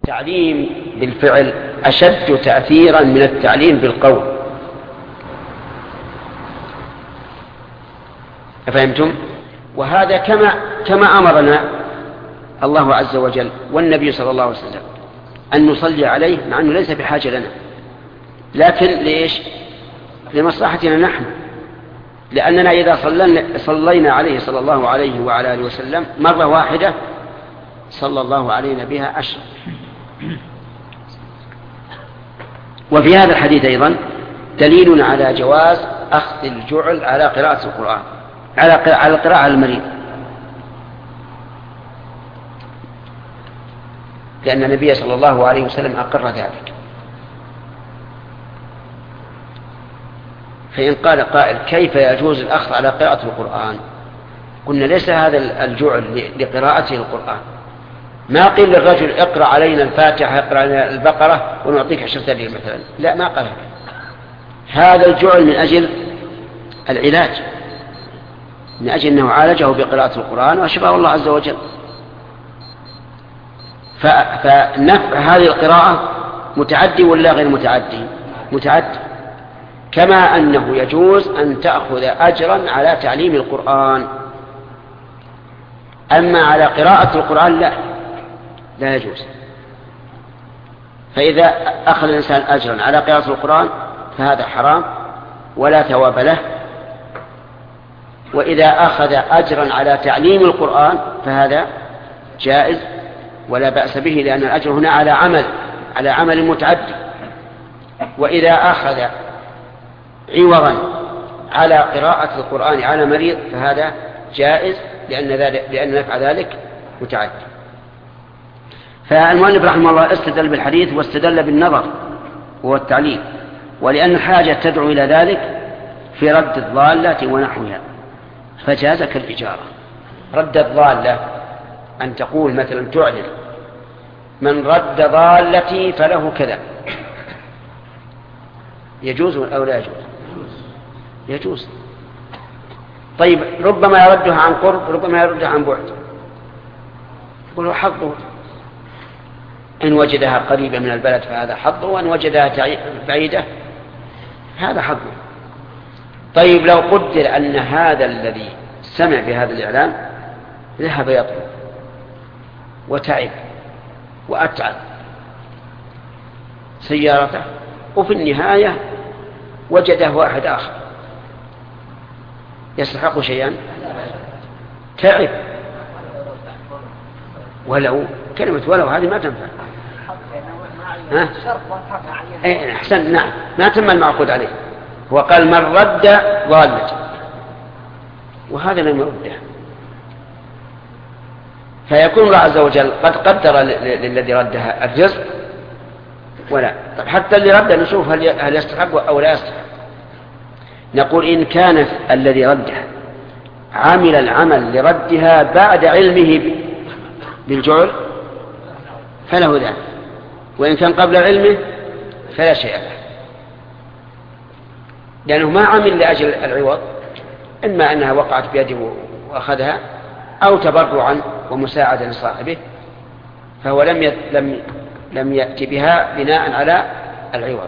التعليم بالفعل أشد تأثيرا من التعليم بالقول. أفهمتم؟ وهذا كما أمرنا الله عز وجل والنبي صلى الله عليه وسلم أن نصلي عليه، مع أنه ليس بحاجة لنا، لكن ليش؟ لمصلحتنا نحن، لأننا إذا صلينا عليه صلى الله عليه وعلى آله وسلم مرة واحدة صلى الله علينا بها 10. وفي هذا الحديث أيضا دليل على جواز أخذ الجعل على قراءة القرآن، على قراءة المريض، لأن النبي صلى الله عليه وسلم أقر ذلك. فإن قال قائل كيف يجوز الأخذ على قراءة القرآن؟ قلنا ليس هذا الجعل لقراءته القرآن، ما قيل للرجل اقرأ علينا الفاتحة، اقرأ علينا البقرة ونعطيك 10 ريال مثلا، لا، ما قال هذا الجعل من أجل العلاج، من أجل أنه عالجه بقراءة القرآن وشفاه الله عز وجل. فنفع هذه القراءة متعدي ولا غير متعدي؟ متعدي، كما أنه يجوز أن تأخذ أجرا على تعليم القرآن، أما على قراءة القرآن لا يجوز. فإذا أخذ الإنسان أجرا على قراءة القرآن فهذا حرام ولا ثواب له، وإذا أخذ أجرا على تعليم القرآن فهذا جائز ولا بأس به، لأن الأجر هنا على عمل متعدي. وإذا أخذ عوضا على قراءة القرآن على مريض فهذا جائز، لأن نفع ذلك متعدي. فالمؤلف رحمه الله استدل بالحديث واستدل بالنظر وهو التعليل، ولأن الحاجة تدعو إلى ذلك في رد الضالة ونحوها فجاز كالإجارة. رد الضالة أن تقول مثلا تعلن من رد ضالتي فله كذا، يجوز أو لا يجوز؟ يجوز. طيب ربما يردها عن قرب، ربما يردها عن بعد، يقول حظه، إن وجدها قريبة من البلد فهذا حظه، وإن وجدها بعيدة هذا حظه. طيب لو قدر أن هذا الذي سمع بهذا الإعلان ذهب يطلب وتعب وأتعب سيارته، وفي النهاية وجده واحد آخر يستحق شيئا، تعب، ولو كلمة ولو هذه ما تنفع. أحسن، نعم، ما تم المعقود عليه. هو قال من رد ضالته، وهذا لم يرده، فيكون الله عز وجل قد قدر للذي ردها الرزق ولا. طب حتى اللي رد نشوف هل يستحق أو لا يستحق. نقول إن كان الذي ردها عمل العمل لردها بعد علمه بالجعل فله ذلك، وإن كان قبل علمه فلا شيء له، لأنه ما عمل لأجل العوض، إما أنها وقعت بيده وأخذها أو تبرعا ومساعدة لصاحبه، فهو لم يأتي بها بناء على العوض.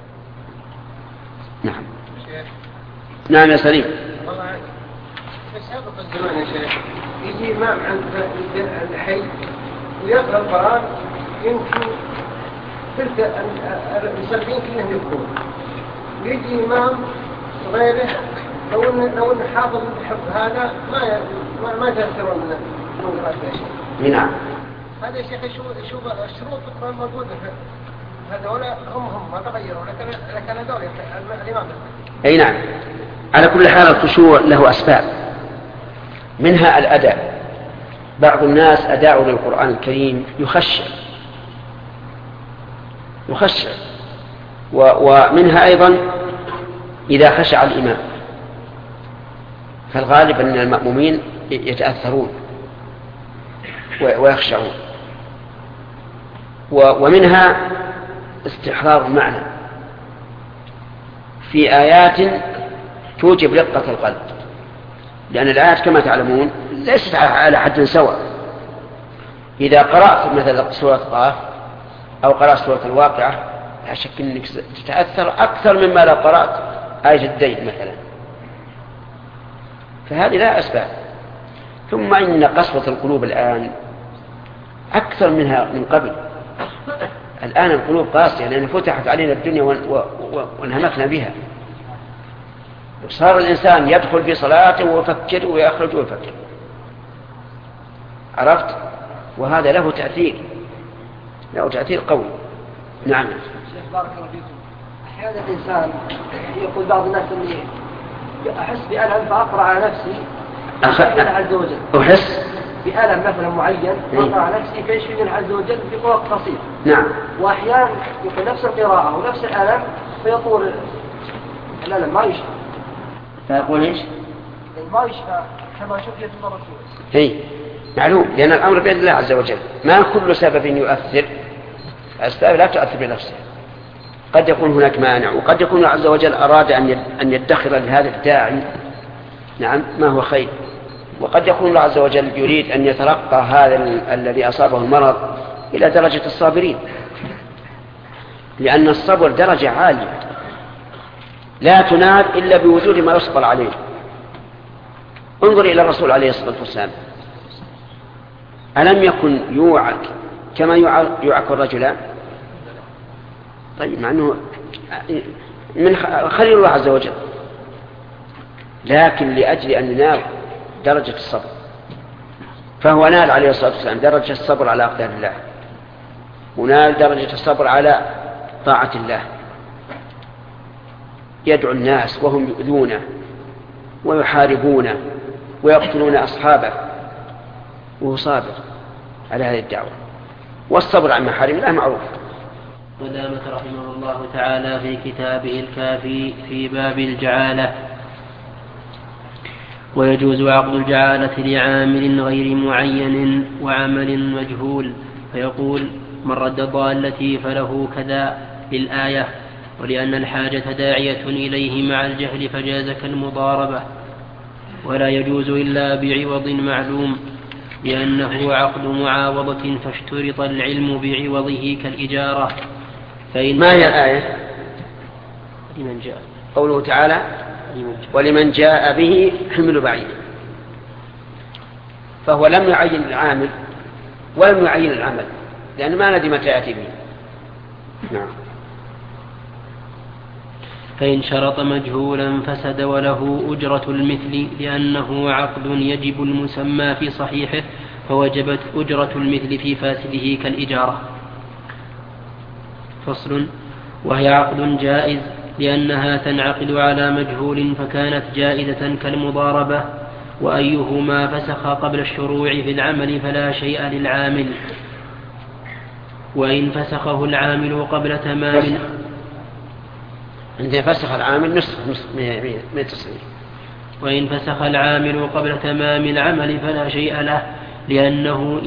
نعم. نعم يا سليم. في سابق الزمان يا شيخ يجي إمام عند الحي ويقرأ القرآن، يمكن تلك المسلمين كلهم يبكون، ويجي إمام غيره لو إن حافظ الحفظ هذا ما تأثرون من قراءة يا شيخ. نعم. هذا يا شيخ شو الشروط القرآن موجودة هذولا هم ما تغيروا، لكن هذول الإمام. أي نعم. على كل حال الخشوع له أسباب، منها الأداء. بعض الناس أداء للقرآن الكريم يخشع، ومنها أيضا إذا خشع الإمام، فالغالب أن المأمومين يتأثرون ويخشعون. ومنها استحضار المعنى في آيات توجب رقة القلب، لأن الآيات كما تعلمون ليست على حد سواء. إذا قرأت مثل سورة قاف أو قرأت سورة الواقعة لا شك أنك تتأثر أكثر مما لو قرأت آية الدين مثلا. فهذه لا أسباب. ثم إن قسوة القلوب الآن أكثر منها من قبل. الآن القلوب قاسية لأن فتحت علينا الدنيا وانهمكنا بها، وصار الإنسان يدخل في صلاته ويفكر ويخرج ويفكر. عرفت؟ وهذا له تأثير قوي. نعم. شيخ بارك الله فيكم. أحيانا الإنسان يقول بعض الناس أني أحس بألم فأقرأ على نفسي الله عز وجل. أحس بألم مثلا معين فأقرأ على نفسي فيشفي الله عز وجل في وقت قصير. نعم. وأحيانا يقول نفس القراءة ونفس الألم فيطول الألم ما يشفى. فيقول إيش؟ ما يشفى كما شفيت المرة الأولى. هي معلوم، لأن الأمر بيد الله عز وجل. ما كل سبب يؤثر، الأسباب لا تؤثر بنفسها. قد يكون هناك مانع، وقد يكون الله عز وجل أراد أن يدخر لهذا الداعي نعم ما هو خير، وقد يكون الله عز وجل يريد أن يترقى هذا الذي أصابه المرض إلى درجة الصابرين، لأن الصبر درجة عالية لا تنال إلا بوجود ما يصبر عليه. انظر إلى الرسول عليه الصلاة والسلام، ألم يكن يوعك كما يوعك الرجلان؟ طيب مع أنه من خليل الله عز وجل، لكن لأجل أن ننال درجة الصبر فهو نال عليه الصلاة والسلام درجة الصبر على أقدار الله، ونال درجة الصبر على طاعة الله. يدعو الناس وهم يؤذونه ويحاربونه ويقتلون أصحابه وهو صابر على هذه الدعوة. والصبر عن محارم الله معروف. قدامة رحمه الله تعالى في كتابه الكافي في باب الجعالة: ويجوز عقد الجعالة لعامل غير معين وعمل مجهول، فيقول: من رد ضالتي فله كذا للآية، ولأن الحاجة داعية إليه مع الجهل فجاز كالمضاربة. ولا يجوز إلا بعوض معلوم، لأنه عقد معاوضة فاشترط العلم بعوضه كالإجارة. ما هي الآية؟ لمن جاء قوله تعالى: ولمن جاء به حمل بعيد. فهو لم يعين العامل ولم يعين العمل، لأن ما ندري متى يأتي به. نعم. فإن شرط مجهولا فسد وله أجرة المثل، لأنه عقد يجب المسمى في صحيحه فوجبت أجرة المثل في فاسده كالإجارة. فصل: وهي عقد جائز لأنها تنعقد على مجهول فكانت جائزة كالمضاربة، وأيهما فسخ قبل الشروع في العمل فلا شيء للعامل، وإن فسخه العامل قبل تمام. عندما فسخ العامل نصف من تصريح. وإن فسخ العامل قبل تمام العمل فلا شيء له، لأنه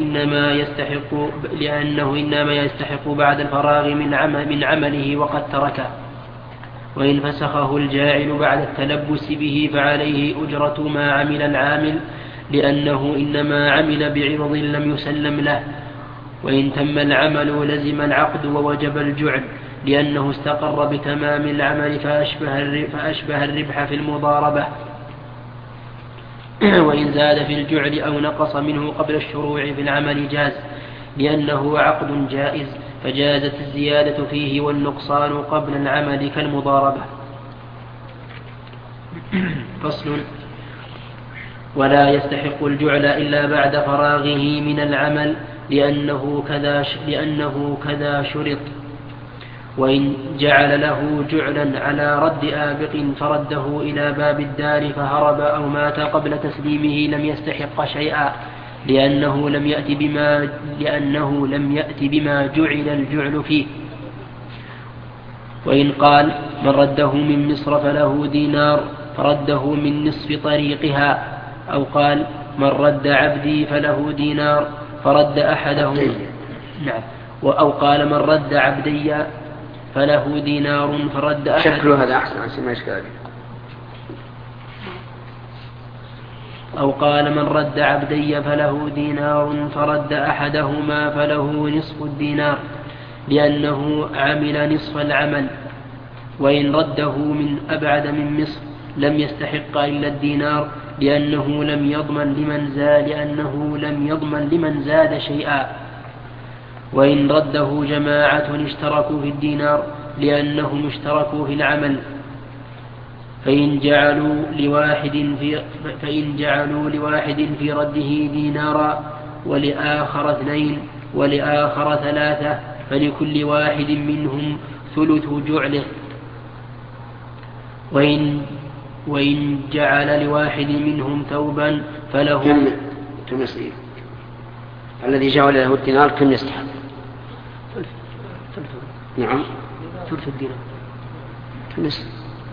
إنما يستحق بعد الفراغ من عمله وقد تركه. وإن فسخه الجاعل بعد التلبس به فعليه أجرة ما عمل العامل، لأنه إنما عمل بعوض لم يسلم له. وإن تم العمل لزم العقد ووجب الجعل، لأنه استقر بتمام العمل فأشبه الربح في المضاربة. وإن زاد في الجعل أو نقص منه قبل الشروع في العمل جاز، لأنه عقد جائز فجازت الزيادة فيه والنقصان قبل العمل كالمضاربة. فصل: ولا يستحق الجعل إلا بعد فراغه من العمل، لأنه كذا شرط. وإن جعل له جعلا على رد آبق فرده إلى باب الدار فهرب أو مات قبل تسليمه لم يستحق شيئا، لأنه لم يأت بما جعل الجعل فيه. وإن قال: من رده من مصر فله دينار فرده من نصف طريقها، أو قال: من رد عبدي فله دينار فرد أحدهم، أو قال: من رد عبدي فله دينار فرد أحد. شكله هذا أحسن عشان ما يشكل. أو قال: من رد عبدي فله دينار فرد أحدهما فله نصف الدينار، لأنه عمل نصف العمل، وإن رده من أبعد من مصر لم يستحق إلا الدينار، لأنه لم يضمن لمن زاد شيئا. وإن رده جماعة اشتركوا في الدينار لأنهم اشتركوا في العمل، فإن جعلوا لواحد في رده دينارا ولآخر 2 ولآخر 3 فلكل واحد منهم ثلث جعله. وإن جعل لواحد منهم ثوبا فله كم يصير الذي جعل له الدينار كم يستحق؟ نعم ثلث الدينار. كم يصير؟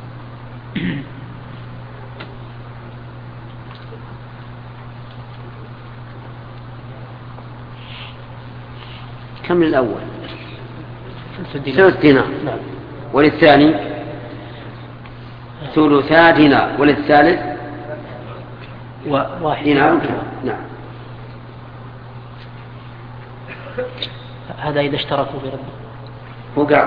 كم الأول؟ ثلث دينار. نعم. وللثاني ثلثا دينار، وللثالث واحد دينار. نعم. هذا إذا اشتركوا في رده. هو قال.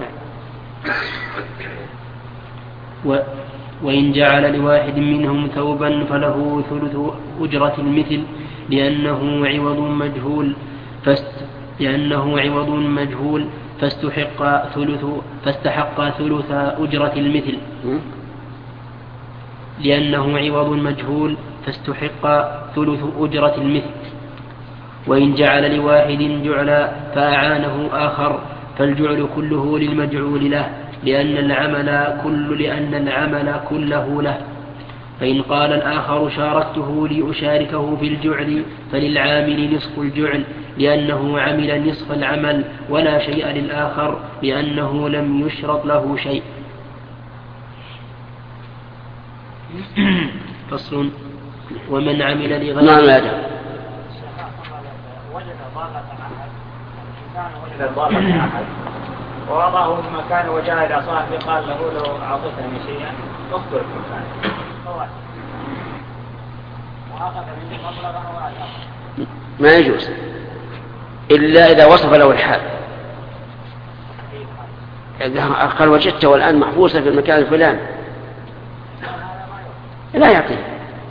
وإن جعل لواحد منهم ثوبا فله ثلث أجرة المثل، لأنه عوض مجهول فاستحق ثلث أجرة المثل. لأنه عوض مجهول فاستحق ثلث أجرة المثل. وإن جعل لواحد جعلا فأعانه آخر فالجعل كله للمجعول له، لأن العمل كله له. فإن قال الآخر شاركته لأشاركه في الجعل فللعامل نصف الجعل، لأنه عمل نصف العمل، ولا شيء للآخر لأنه لم يشرط له شيء. فصل. ومن عمل لغيره وجد أحد ووضعه في مكان وجاء إلى صاحبه قال له لو أعطيتني شيئا أخبر المكان وأخذ منه مبلغا وأعطاه ما يجوز إلا إذا وصف له الحال. قال وجدته الآن محبوسة في المكان الفلاني لا يعطيه،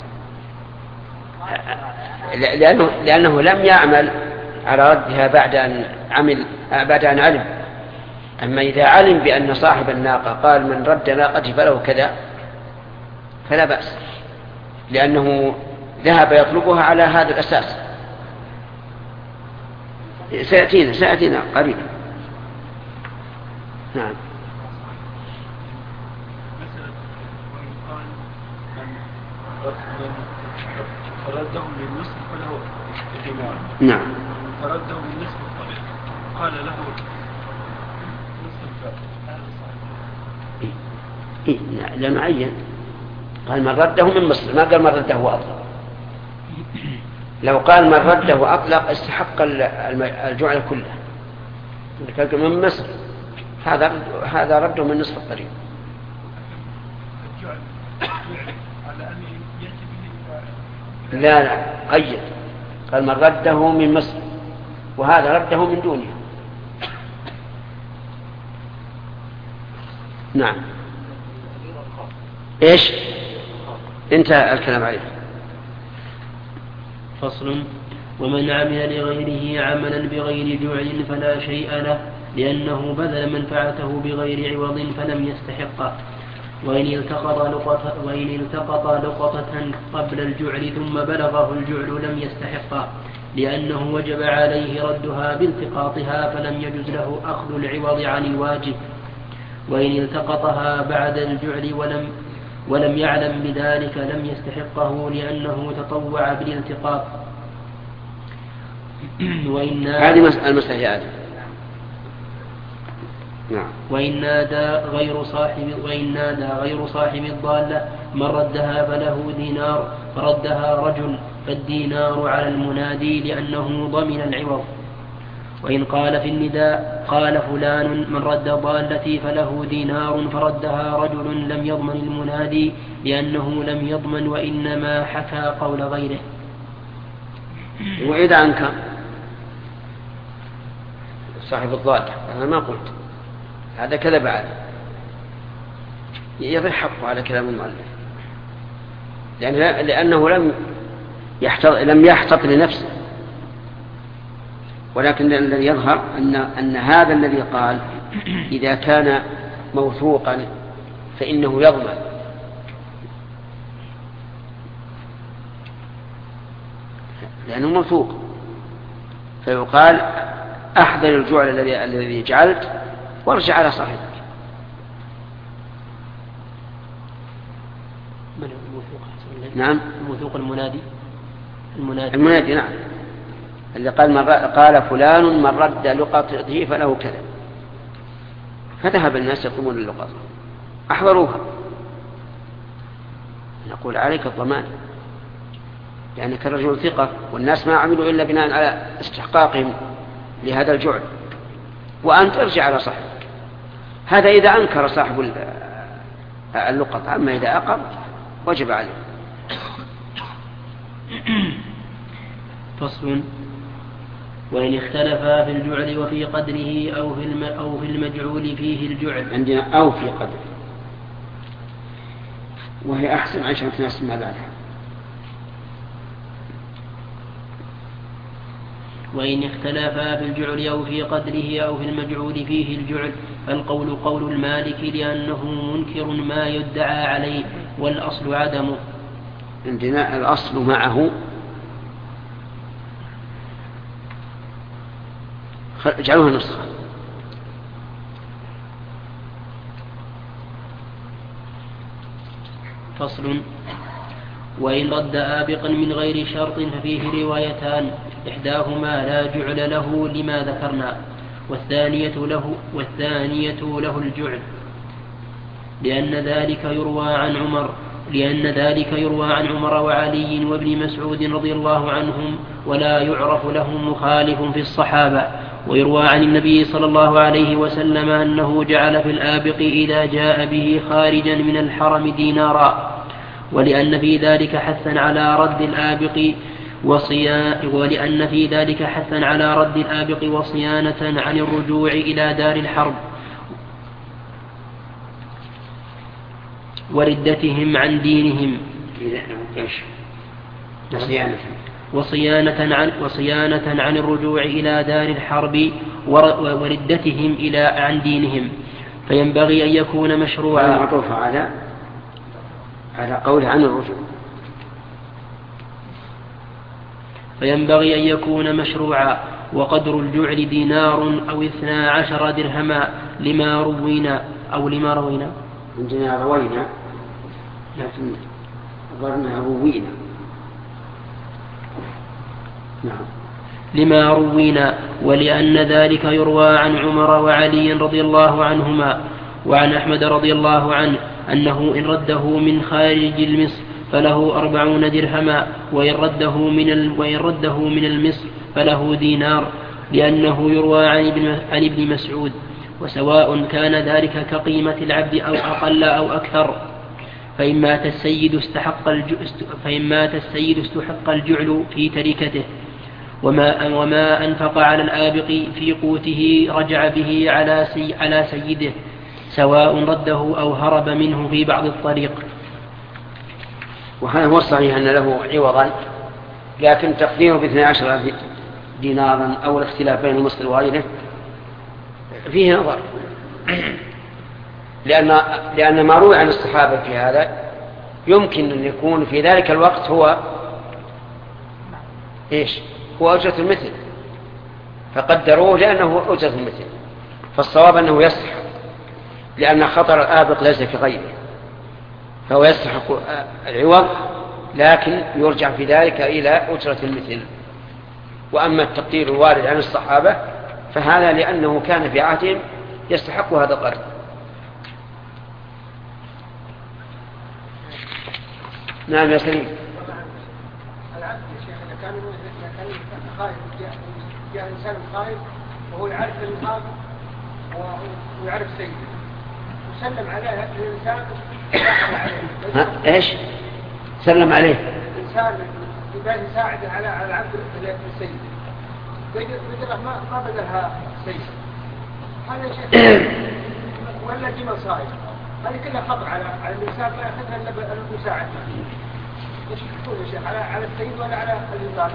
لأنه لم يعمل على ردها بعد أن علم. أما إذا علم بأن صاحب الناقة قال من رد ناقتي فله كذا فلا بأس، لأنه ذهب يطلبها على هذا الأساس. سيأتينا قريبا. نعم. فردهم بالنصف فله دينار. نعم. فردهم بالنصف الطبيعي قال له نصف الفعل. لا معين. قال من رده من مصر، ما قال من رده وأطلق. لو قال من رده وأطلق استحق الجعل كله. قال من مصر هذا رده من نصف الطريق. لا قيد. قال من رده من مصر، وهذا رده من دونها. نعم. ايش انتهى الكلام عليه. فصل. ومن عمل لغيره عملا بغير جعل فلا شيء له، لأنه بذل منفعته بغير عوض فلم يستحقه. وإن التقط لقطة قبل الجعل ثم بلغه الجعل لم يستحقه، لأنه وجب عليه ردها بالتقاطها فلم يجز له أخذ العوض عن الواجب. وإن التقطها بعد الجعل ولم يعلم بذلك لم يستحقه، لأنه تطوع بالالتقاط. هذه المسألة. نعم. وإن نادى غير صاحب الضالة من ردها فله دينار، فردها رجل فالدينار على المنادي لأنه ضمن العوض. وإن قال في النداء قال فلان من رد ضالتي فله دينار، فردها رجل لم يضمن المنادي لأنه لم يضمن وإنما حكى قول غيره. وإذا أنكر صاحب الضالة، أنا ما قلت هذا كذب عليه، يضيع حقه على كلام المؤلف، لأنه لم يحتط لنفسه، ولكن الذي يظهر أن هذا الذي قال إذا كان موثوقا فإنه يضمن، لأنه موثوق، فيقال أحضر الجعل الذي جعلت وارجع على صاحبك. نعم، الموثوق المنادي نعم، اللي قال فلان من رد لقطته فله كذا، فذهب الناس يطلبون اللقطة أحضروها، نقول عليك الضمان لأنك رجل ثقة، والناس ما عملوا إلا بناء على استحقاقهم لهذا الجعل، وأنت ارجع على صاحبك. هذا إذا أنكر صاحب اللقطة، أما إذا أقر وجب عليه. فصل: وإن اختلفا في الجعل وفي قدره أو في المجعول فيه الجعل. عندنا أو في قدره، وهي أحسن عشان تناسب ما بعدها. وإن اختلفا في الجعل أو في قدره أو في المجعول فيه الجعل فالقول قول المالك لأنه منكر ما يدعى عليه، والأصل عدمه. عندنا الأصل معه، اجعلوها نسخة. فصل: وإن رد آبقا من غير شرط ففيه روايتان، إحداهما لا جعل له لما ذكرنا، والثانية له الجعل، لأن ذلك يروى عن عمر وعلي وابن مسعود رضي الله عنهم، ولا يعرف لهم مخالف في الصحابة. ويروى عن النبي صلى الله عليه وسلم أنه جعل في الآبق إذا جاء به خارجا من الحرم دينارا، ولأن في ذلك حثا على رد الآبق وصيانة عن الرجوع إلى دار الحرب وردتهم عن دينهم، وصيانة عن الرجوع إلى دار الحرب وردتهم عن دينهم، فينبغي أن يكون مشروعا. معطوف على قول عن الرجوع. فينبغي أن يكون مشروعا، وقدر الجعل دينار أو 12 درهما لما روينا. عندنا روينا، لكن ظهرنا روينا. نعم. لما روينا، ولأن ذلك يروى عن عمر وعلي رضي الله عنهما، وعن أحمد رضي الله عنه أنه إن رده من خارج المصر فله 40 درهما، وإن رده من المصر فله دينار، لأنه يروى عن ابن مسعود، وسواء كان ذلك كقيمة العبد أو أقل أو أكثر، فإن مات السيد استحق الجعل في تركته، وما أنفق على الآبق في قوته رجع به على سيده، سواء رده أو هرب منه في بعض الطريق. وهذا هو الصحيح أن له عوضا، لكن تقديره ب12 دينارا أو الاختلاف بين المصري وغيره فيه نظر، لأن ما روي عن الصحابة في هذا يمكن أن يكون في ذلك الوقت هو أجرة المثل، فقدروه لأنه أجرة المثل، فالصواب أنه يستحق، لأن خطر الآبق ليس في غيره، فهو يستحق العوض، لكن يرجع في ذلك إلى أجرة المثل. وأما التقدير الوارد عن الصحابة فهذا لأنه كان في عهدهم يستحق هذا القرض. نعم يا سليم. العبد يا شيخ إذا كان خائف جاء إنسان خائف وهو يعرف النظام ويعرف سيده وسلم عليه الإنسان إيش سلم عليه إنسان يبقى يساعد على العبد السيد، بقدر ما بدلها هذا شيء ولا دي مصائب هذه كلها خطر على الإنسان ما يأخذها إلا المساعد. ايش تقول يا شيخ على السيد ولا على الإنسان؟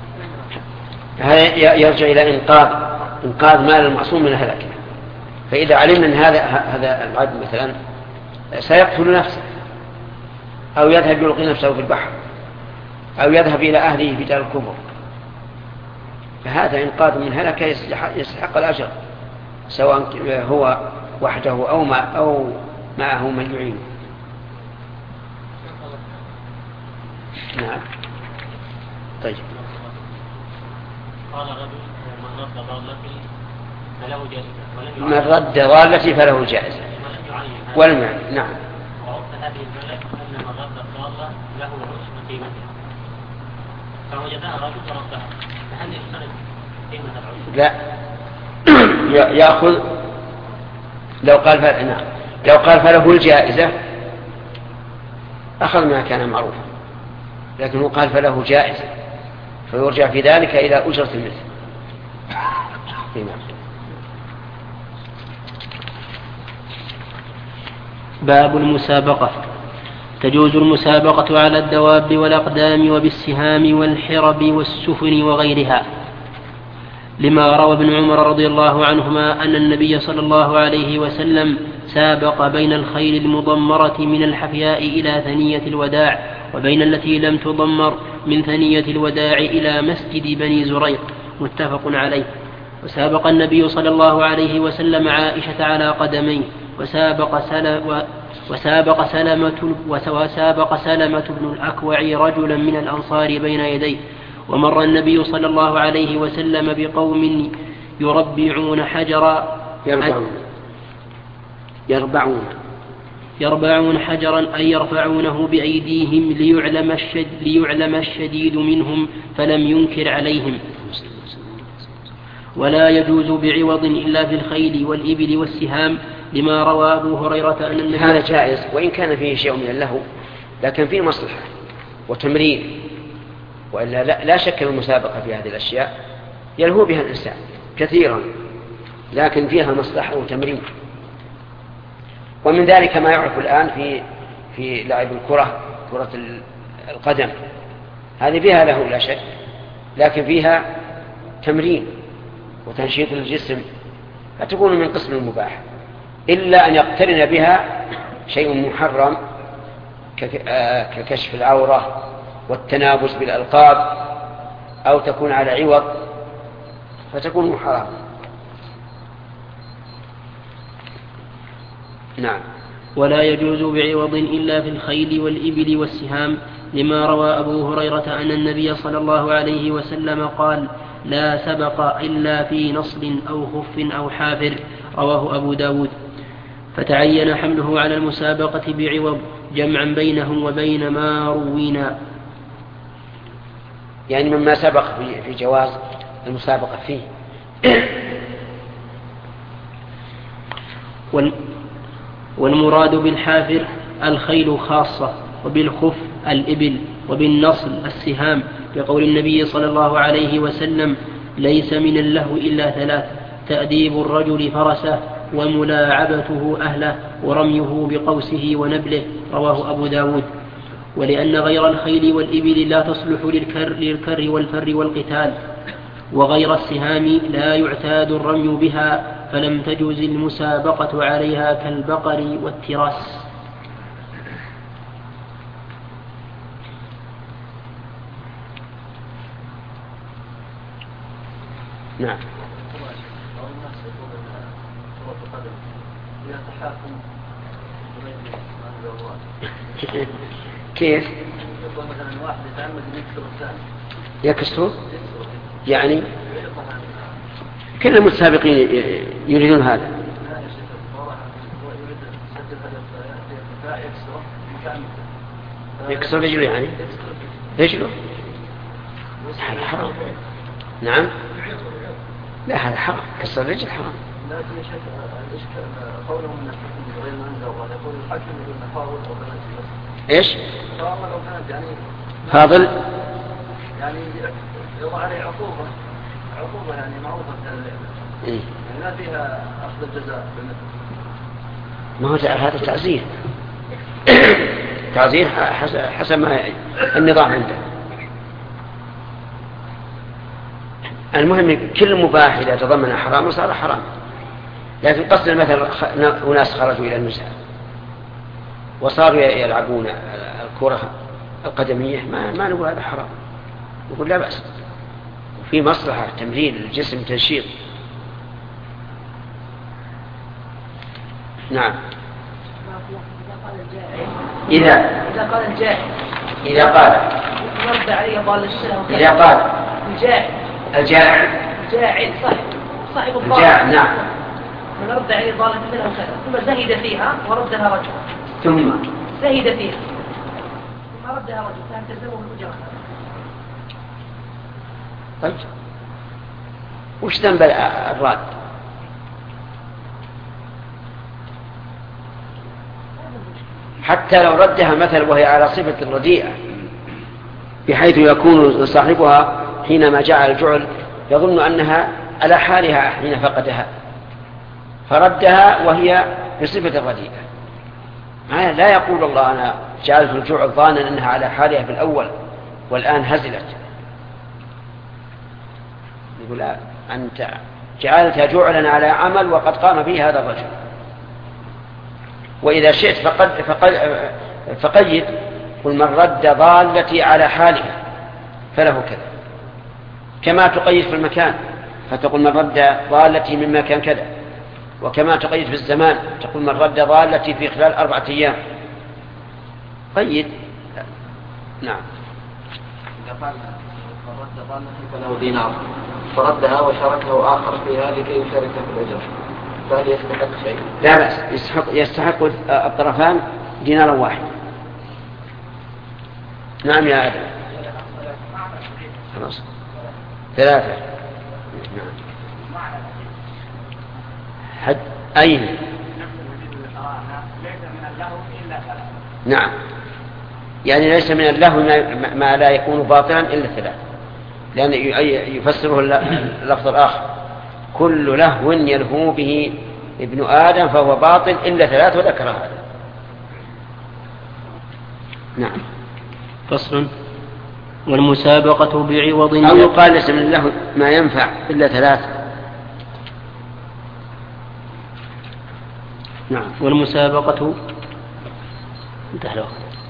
هذا يرجع إلى إنقاذ مال المعصوم من الهلاك. فإذا علمنا أن هذا العبد مثلا سيقتل نفسه أو يذهب يلقي نفسه في البحر أو يذهب إلى أهله في دار الكفر، فهذا إنقاذ من هلكة يستحق الأجر سواء هو وحده أو معه من يعينه. نعم. طيب. قال رجل من رد ضالتي فله جائزة من رد ضالتي فله جائزة ولم يعين. نعم. وعرف هذه الجملة أن من رد الضالة له عشر قيمتها فوجدها رجل وردها، فهل يشترط قيمة العشر؟ لا يأخذ لو قال فله الجائزة أخذ ما كان معروفا، لكنه قال فله جائزة فيرجع في ذلك إلى أجرة المثل. باب المسابقة. تجوز المسابقة على الدواب والأقدام وبالسهام والحرب والسفن وغيرها، لما روى ابن عمر رضي الله عنهما أن النبي صلى الله عليه وسلم سابق بين الخيل المضمرة من الحفياء إلى ثنية الوداع وبين التي لم تضمر من ثنية الوداع إلى مسجد بني زريق، متفق عليه. وسابق النبي صلى الله عليه وسلم عائشة على قدميه، وسابق سلمة بن الأكوع رجلا من الأنصار بين يديه. ومر النبي صلى الله عليه وسلم بقوم يربعون حجرا يربعون حجرا أي يرفعونه بأيديهم ليعلم الشديد منهم، فلم ينكر عليهم. ولا يجوز بعوض إلا في الخيل والإبل والسهام، لما روى أبو هريرة أن النبي هذا جائز وإن كان فيه شيء من اللهو، لكن فيه مصلحة وتمرين، وإلا لا شك المسابقة في هذه الأشياء يلهو بها الإنسان كثيرا، لكن فيها مصلحة وتمرين. ومن ذلك ما يعرف الآن في لعب كرة القدم، هذه فيها له لا شك، لكن فيها تمرين وتنشيط الجسم، فتكون من قسم المباح، إلا أن يقترن بها شيء محرم ككشف العورة والتنابز بالألقاب، أو تكون على عوض فتكون محرمة. نعم. ولا يجوز بعوض إلا في الخيل والإبل والسهام، لما روى أبو هريرة أن النبي صلى الله عليه وسلم قال: لا سبق إلا في نصل أو خف أو حافر، رواه أبو داود. فتعين حمله على المسابقة بعوض جمعا بينه وبين ما روينا، يعني مما سبق في جواز المسابقة فيه. والمراد بالحافر الخيل خاصة، وبالخف الإبل، وبالنصل السهام، لقول النبي صلى الله عليه وسلم: ليس من اللهو إلا ثلاث: تأديب الرجل فرسه، وملاعبته أهله، ورميه بقوسه ونبله، رواه أبو داود. ولأن غير الخيل والإبل لا تصلح للكر والفر والقتال، وغير السهام لا يعتاد الرمي بها، فلم تجوز المسابقة عليها كالبقر والتراس. نعم. كيف؟ يقول مثلا واحد يتعمد يكسر الثاني. يكسر؟ يعني كل المتسابقين يريدون هذا. يكسر رجله، يعني رجله. هذا حرام. نعم. لا، هذا حرام، كسر الرجل حرام. لا يشك قولهم من الحكم غير منزل، ويقول الحكم يقول فاضل او بنات. ايش؟ فاضل او بنات، يعني فاضل يعني يضع عليه عقوبة يعني معروفة إيه؟ ما فيها أخذ الجزاء. ما هو هذا تعزير. تعزير حسب ما النظام عنده. المهم كل مباح إذا تضمن حرام صار حرام. لكن قصد مثلا أناس خرجوا إلى النزهة وصاروا يلعبون الكرة القدمية ما نقول هذا حرام، نقول لا بأس، وفي مصلحة تمرين الجسم تنشيط. نعم. إذا قال الجاهل إذا قال رد عليه ضال الشهوة. إذا قال الجاهل صاحب الضال الجاهل نعم. من رد عليه ضال الشهوة ثم زهد فيها وردها رجل. ثم زهد فيها ثم ردها رجل كان تلزمه بالأجرة. طيب وش ذنب الراد؟ حتى لو ردها مثل وهي على صفة رديئة بحيث يكون صاحبها حينما جعل الجعل يظن أنها على حالها حين فقدها فردها وهي بصفة الرديئة. لا يقول الله أنا جعلت الجعل ظانا أنها على حالها في الأول والآن هزلت. يقول أنت جعلتها جعلا على عمل وقد قام به هذا الرجل. وإذا شئت فقيد قل من رد ضالتي على حالها فله كذا، كما تقيد في المكان فتقول من رد ضالتي من مكان كذا، وكما تقيد في الزمان تقول من رد ضالتي في خلال 4 أيام. قيد. نعم. إذا قال من رد ضالتي فله دينار فردها وشاركه آخر فيها لكي يشارك في الأجر فهل يستحق شيء؟ لا بأس، يستحق الطرفان دينارا واحد. نعم يا آدم. خلاص 3. نعم. حد أين؟ ليس من اللهو إلا 3. نعم، يعني ليس من اللهو ما لا يكون باطلا إلا 3، لأن يفسره اللفظ الآخر كل لهو يلهو به ابن آدم فهو باطل إلا 3 وذكر هذا. نعم. فصل. والمسابقة بعوض أو يقال ليس من اللهو ما ينفع إلا 3. نعم. والمسابقة انتهى.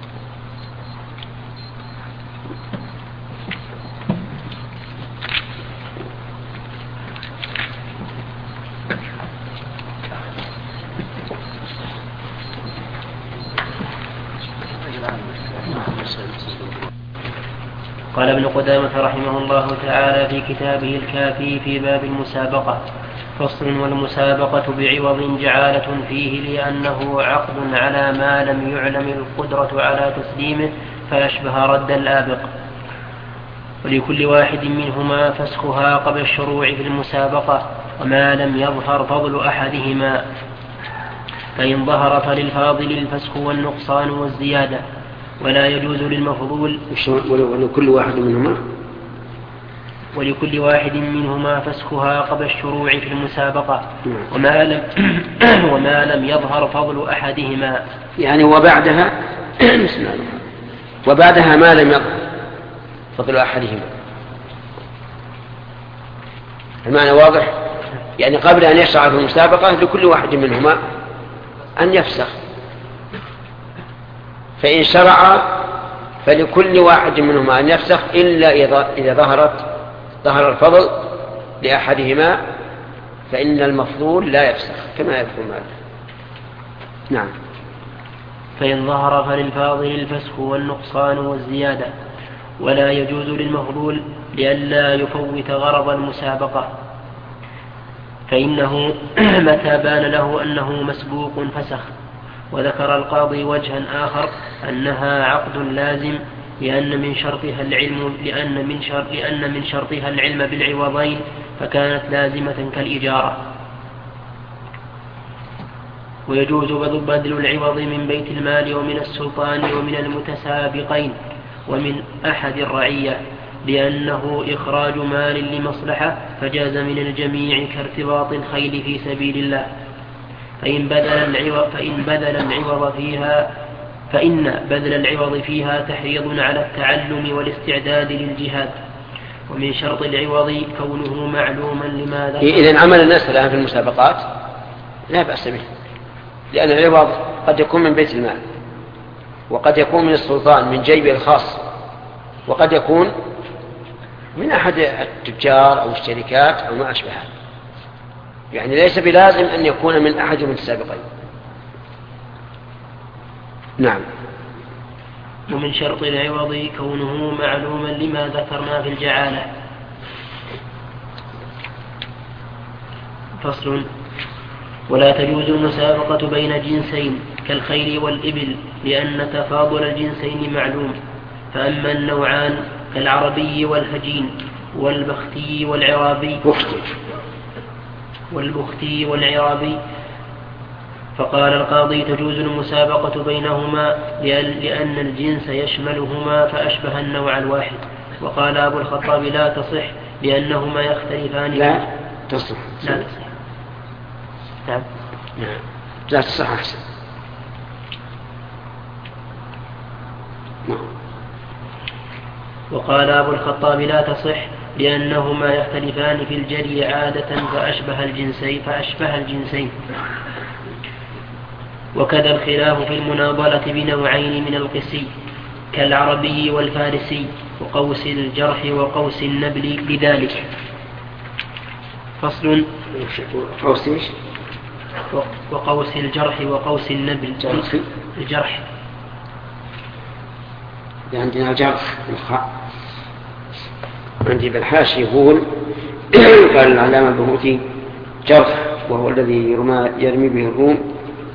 قال ابن قدامة رحمه الله تعالى في كتابه الكافي في باب المسابقة: فصل. والمسابقة بعوض جعالة فيه لأنه عقد على ما لم يعلم القدرة على تسليمه فأشبه رد الآبق، ولكل واحد منهما فسخها قبل الشروع في المسابقة وما لم يظهر فضل أحدهما، فإن ظهر فللفاضل الفسخ والنقصان والزيادة، ولا يجوز للمفضول. ولكل واحد منهما فسخها قبل الشروع في المسابقة وما لم يظهر فضل أحدهما، يعني وبعدها ما لم يظهر فضل أحدهما. المعنى واضح، يعني قبل أن يشرع في المسابقة لكل واحد منهما أن يفسخ، فإن شرع فلكل واحد منهما أن يفسخ إلا إذا ظهر الفضل لأحدهما، فإن المفضول لا يفسخ كما يذكر مالك. نعم. فإن ظهر فللفاضل الفسخ والنقصان والزيادة، ولا يجوز للمفضول لئلا يفوت غرض المسابقة، فإنه متى بان له أنه مسبوق فسخ. وذكر القاضي وجها آخر أنها عقد لازم لأن من شرطها العلم بالعوضين فكانت لازمة كالإجارة. ويجوز بذل العوض من بيت المال ومن السلطان ومن المتسابقين ومن أحد الرعية، لأنه إخراج مال لمصلحة فجاز من الجميع كارتباط الخيل في سبيل الله. فإن بذل العوض فيها تحريض على التعلم والاستعداد للجهاد. ومن شرط العوض كونه معلوما لما ذكر. إذن عمل الناس الآن في المسابقات لا بأس به، لأن العوض قد يكون من بيت المال، وقد يكون من السلطان من جيبه الخاص، وقد يكون من أحد التجار أو الشركات أو ما أشبه هذا، يعني ليس بلازم أن يكون من أحد المتسابقين. نعم. ومن شرط العوض كونه معلوما لما ذكرنا في الجعالة. فصل. ولا تجوز المسابقة بين جنسين كالخيل والإبل لأن تفاضل الجنسين معلوم. فأما النوعان كالعربي والهجين والبختي والعرابي فقال القاضي تجوز المسابقة بينهما لأن الجنس يشملهما فأشبه النوع الواحد. وقال أبو الخطاب لا تصح لأنهما يختلفان. لا تصح. نعم. لا تصح أحسن. وقال أبو الخطاب لا تصح لأنهما يختلفان في الجري عادة فأشبه الجنسين. وكذا الخلاف في المناضلة بنوعين من القسي كالعربي والفارسي وقوس الجرح وقوس النبل لذلك. فصل. وقوس الجرح وقوس النبل. الجرح عندنا جرح الخاء. عندي بالحاشي يقول قال العلامة البهوتي جرح وهو الذي يرمي به الروم،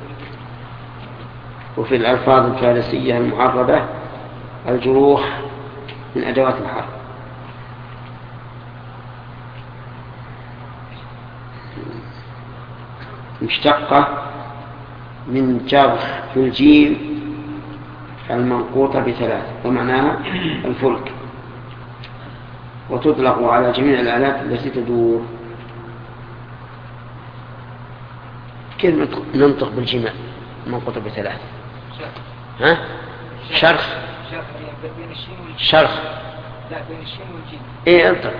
وفي الألفاظ الفارسية المعربة الجروح من أدوات الحرب. مشتقة من جرح في الجيم المنقوطة بثلاث ومعناها الفلك، وتطلق على جميع الآلات التي تدور. كيف ننطق بالجيم المنقوطة بثلاث؟ ها؟ شرخ. لا بين الشين والجيم. ايه انطق.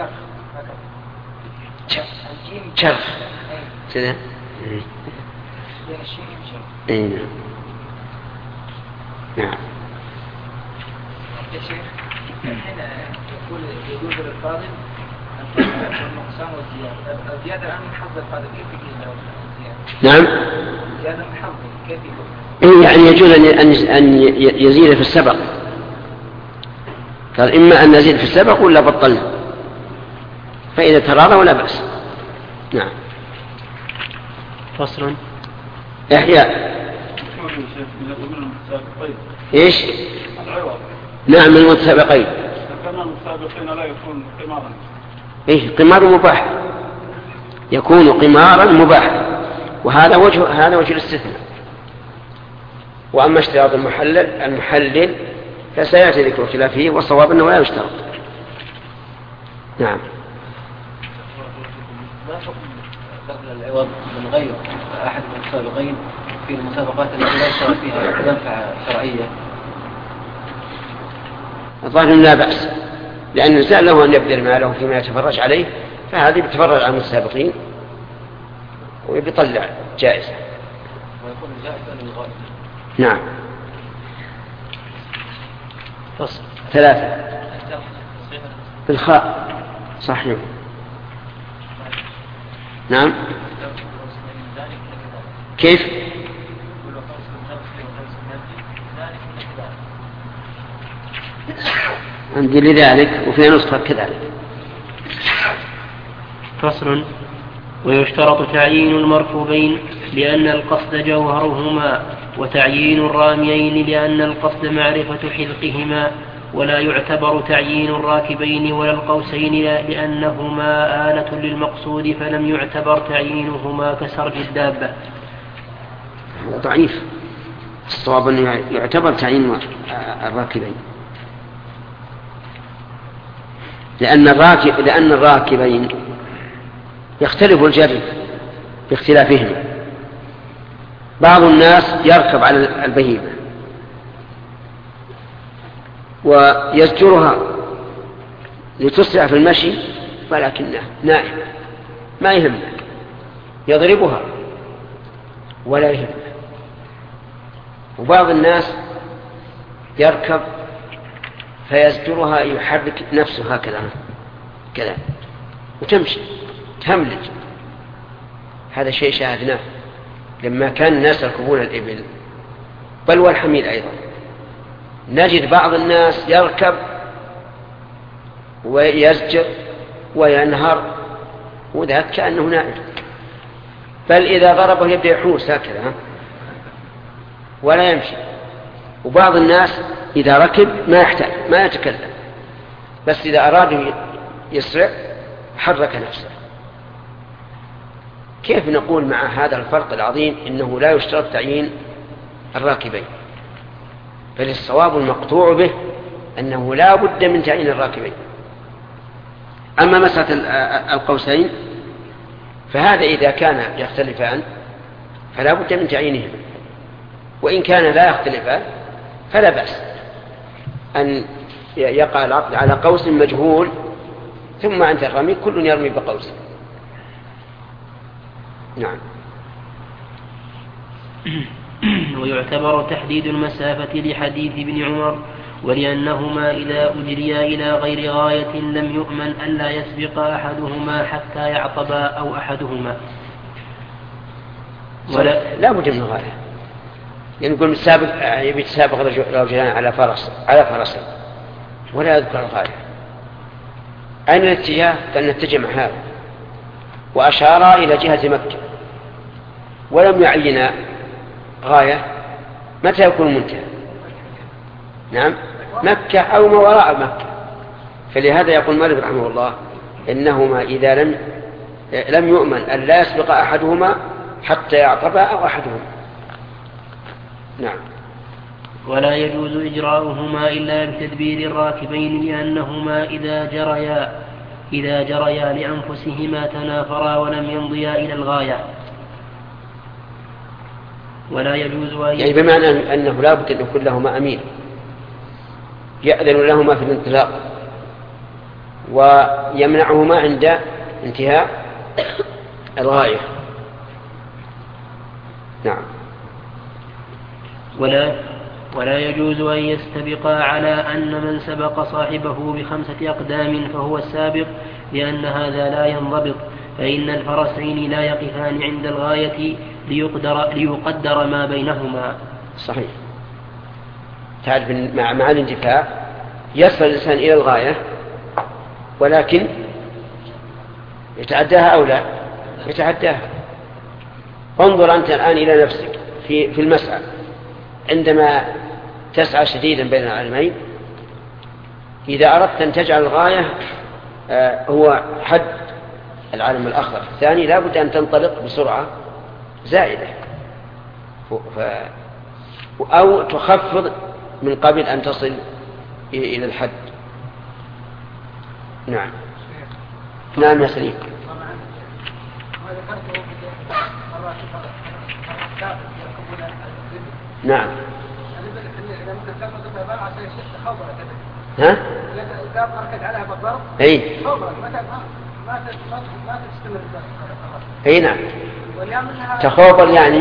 شرخ. كذا. بين الشين والجيم. ايه نعم. يا شيخ الحين يقول للفاضل النقصان والزيادة. الزيادة الآن من حظ الفاضل كيف يقول نعم. زيادة من حظ كيف يقول؟ يعني يجوز أن يزيد في السبق. قال إما أن نزيد في السبق ولا بطلنا، فإذا تراضى ولا بأس. نعم. فصل. إحياء. إيش؟ نعم من المتسابقين. كان المتسابقين لا يكون قمارا. إيش قمار مباح، يكون قمارا مباحا، وهذا وجه الاستثناء. وأما اشتراط المحلل فسيأتي ذكر خلافه، والصواب أنه لا يشترط. نعم. ما حكم بذل العوض من غير أحد المتسابقين في المسابقات التي لا يشترط فيها منفعة شرعية؟ الظاهر لا بأس، لأن الإنسان له أن يبذل ماله فيما يتفرج عليه، فهذه بتفرج على المتسابقين ويطلع جائزة. ويكون جائزة للغاية. نعم. فصل. 3 بالخاء صحيح. نعم. كيف؟ عندي لذلك وفي نسخة كذلك. فصل. ويشترط تعيين المركوبين لأن القصد جوهرهما، وتعيين الراميين لأن القصد معرفة حذقهما، ولا يعتبر تعيين الراكبين ولا القوسين لأنهما آلة للمقصود، فلم يعتبر تعيينهما كسرج الدابة. هذا ضعيف. الصواب أنه يعتبر تعيين الراكبين. لأن الراكبين يختلف الجري باختلافهما. بعض الناس يركب على البهيمة ويزجرها لتسرع في المشي، ولكنه نائم ما يهمه، يضربها ولا يهمه. وبعض الناس يركب فيزجرها، يحرك نفسه هكذا كذا وتمشي تهملج. هذا شيء شاهدناه لما كان الناس يركبون الإبل بل والحمير أيضا. نجد بعض الناس يركب ويزجر وينهر وذاك كأنه نائم، بل إذا ضربه يبدأ يحوس هكذا ولا يمشي. وبعض الناس إذا ركب ما يحتاج ما يتكلم، بس إذا أراد يسرع حرك نفسه. كيف نقول مع هذا الفرق العظيم إنه لا يشترط تعيين الراكبين؟ بل الصواب المقطوع به أنه لا بد من تعيين الراكبين. أما مسألة القوسين فهذا إذا كان يختلفان فلا بد من تعيينهم، وإن كان لا يختلفان فلا بأس أن يقع العقد على قوس مجهول، ثم عند الرمي كل يرمي بقوس. نعم. ويعتبر تحديد المسافة لحديث ابن عمر، ولأنهما إذا أجريا إلى غير غاية لم يؤمن ألا يسبق أحدهما حتى يعطبا أو أحدهما. لا بد من غاية، يعني يقول يبي يتسابق رجلان على فرس ولا يذكر الغاية. أين الاتجاه؟ قال نتجه مع هذا، وأشار إلى جهة مكة ولم يعين غاية. متى يكون منتهى؟ نعم مكة أو ما وراء مكة. فلهذا يقول مالك رحمه الله إنهما إذا لم يؤمن أن لا يسبق أحدهما حتى يعطب أو أحدهما. نعم. ولا يجوز إجراؤهما إلا بتدبير الراكبين، لأنهما إذا جريا لأنفسهما تنافرا ولم يمضيا إلى الغاية. ولا يجوز يعني بمعنى أنه لا بد أن يكون لهما أمير يأذن لهما في الانطلاق ويمنعهما عند انتهاء الغاية. نعم. ولا يجوز أن يستبقا على أن من سبق صاحبه ب5 أقدام فهو السابق، لأن هذا لا ينضبط، فإن الفرسين لا يقفان عند الغاية ليقدر ما بينهما. صحيح. تعرف مع الاندفاع يصل الإنسان إلى الغاية ولكن يتعداها أو لا يتعداها. انظر أنت الآن إلى نفسك في المسعى، عندما تسعى شديدا بين العالمين، إذا أردت أن تجعل الغاية هو حد العالم الآخر الثاني لا بد أن تنطلق بسرعة زائدة أو تخفض من قبل أن تصل إلى الحد. نعم. نعم يا سليم. نعم. ها؟ اي اي نعم. تخوبر يعني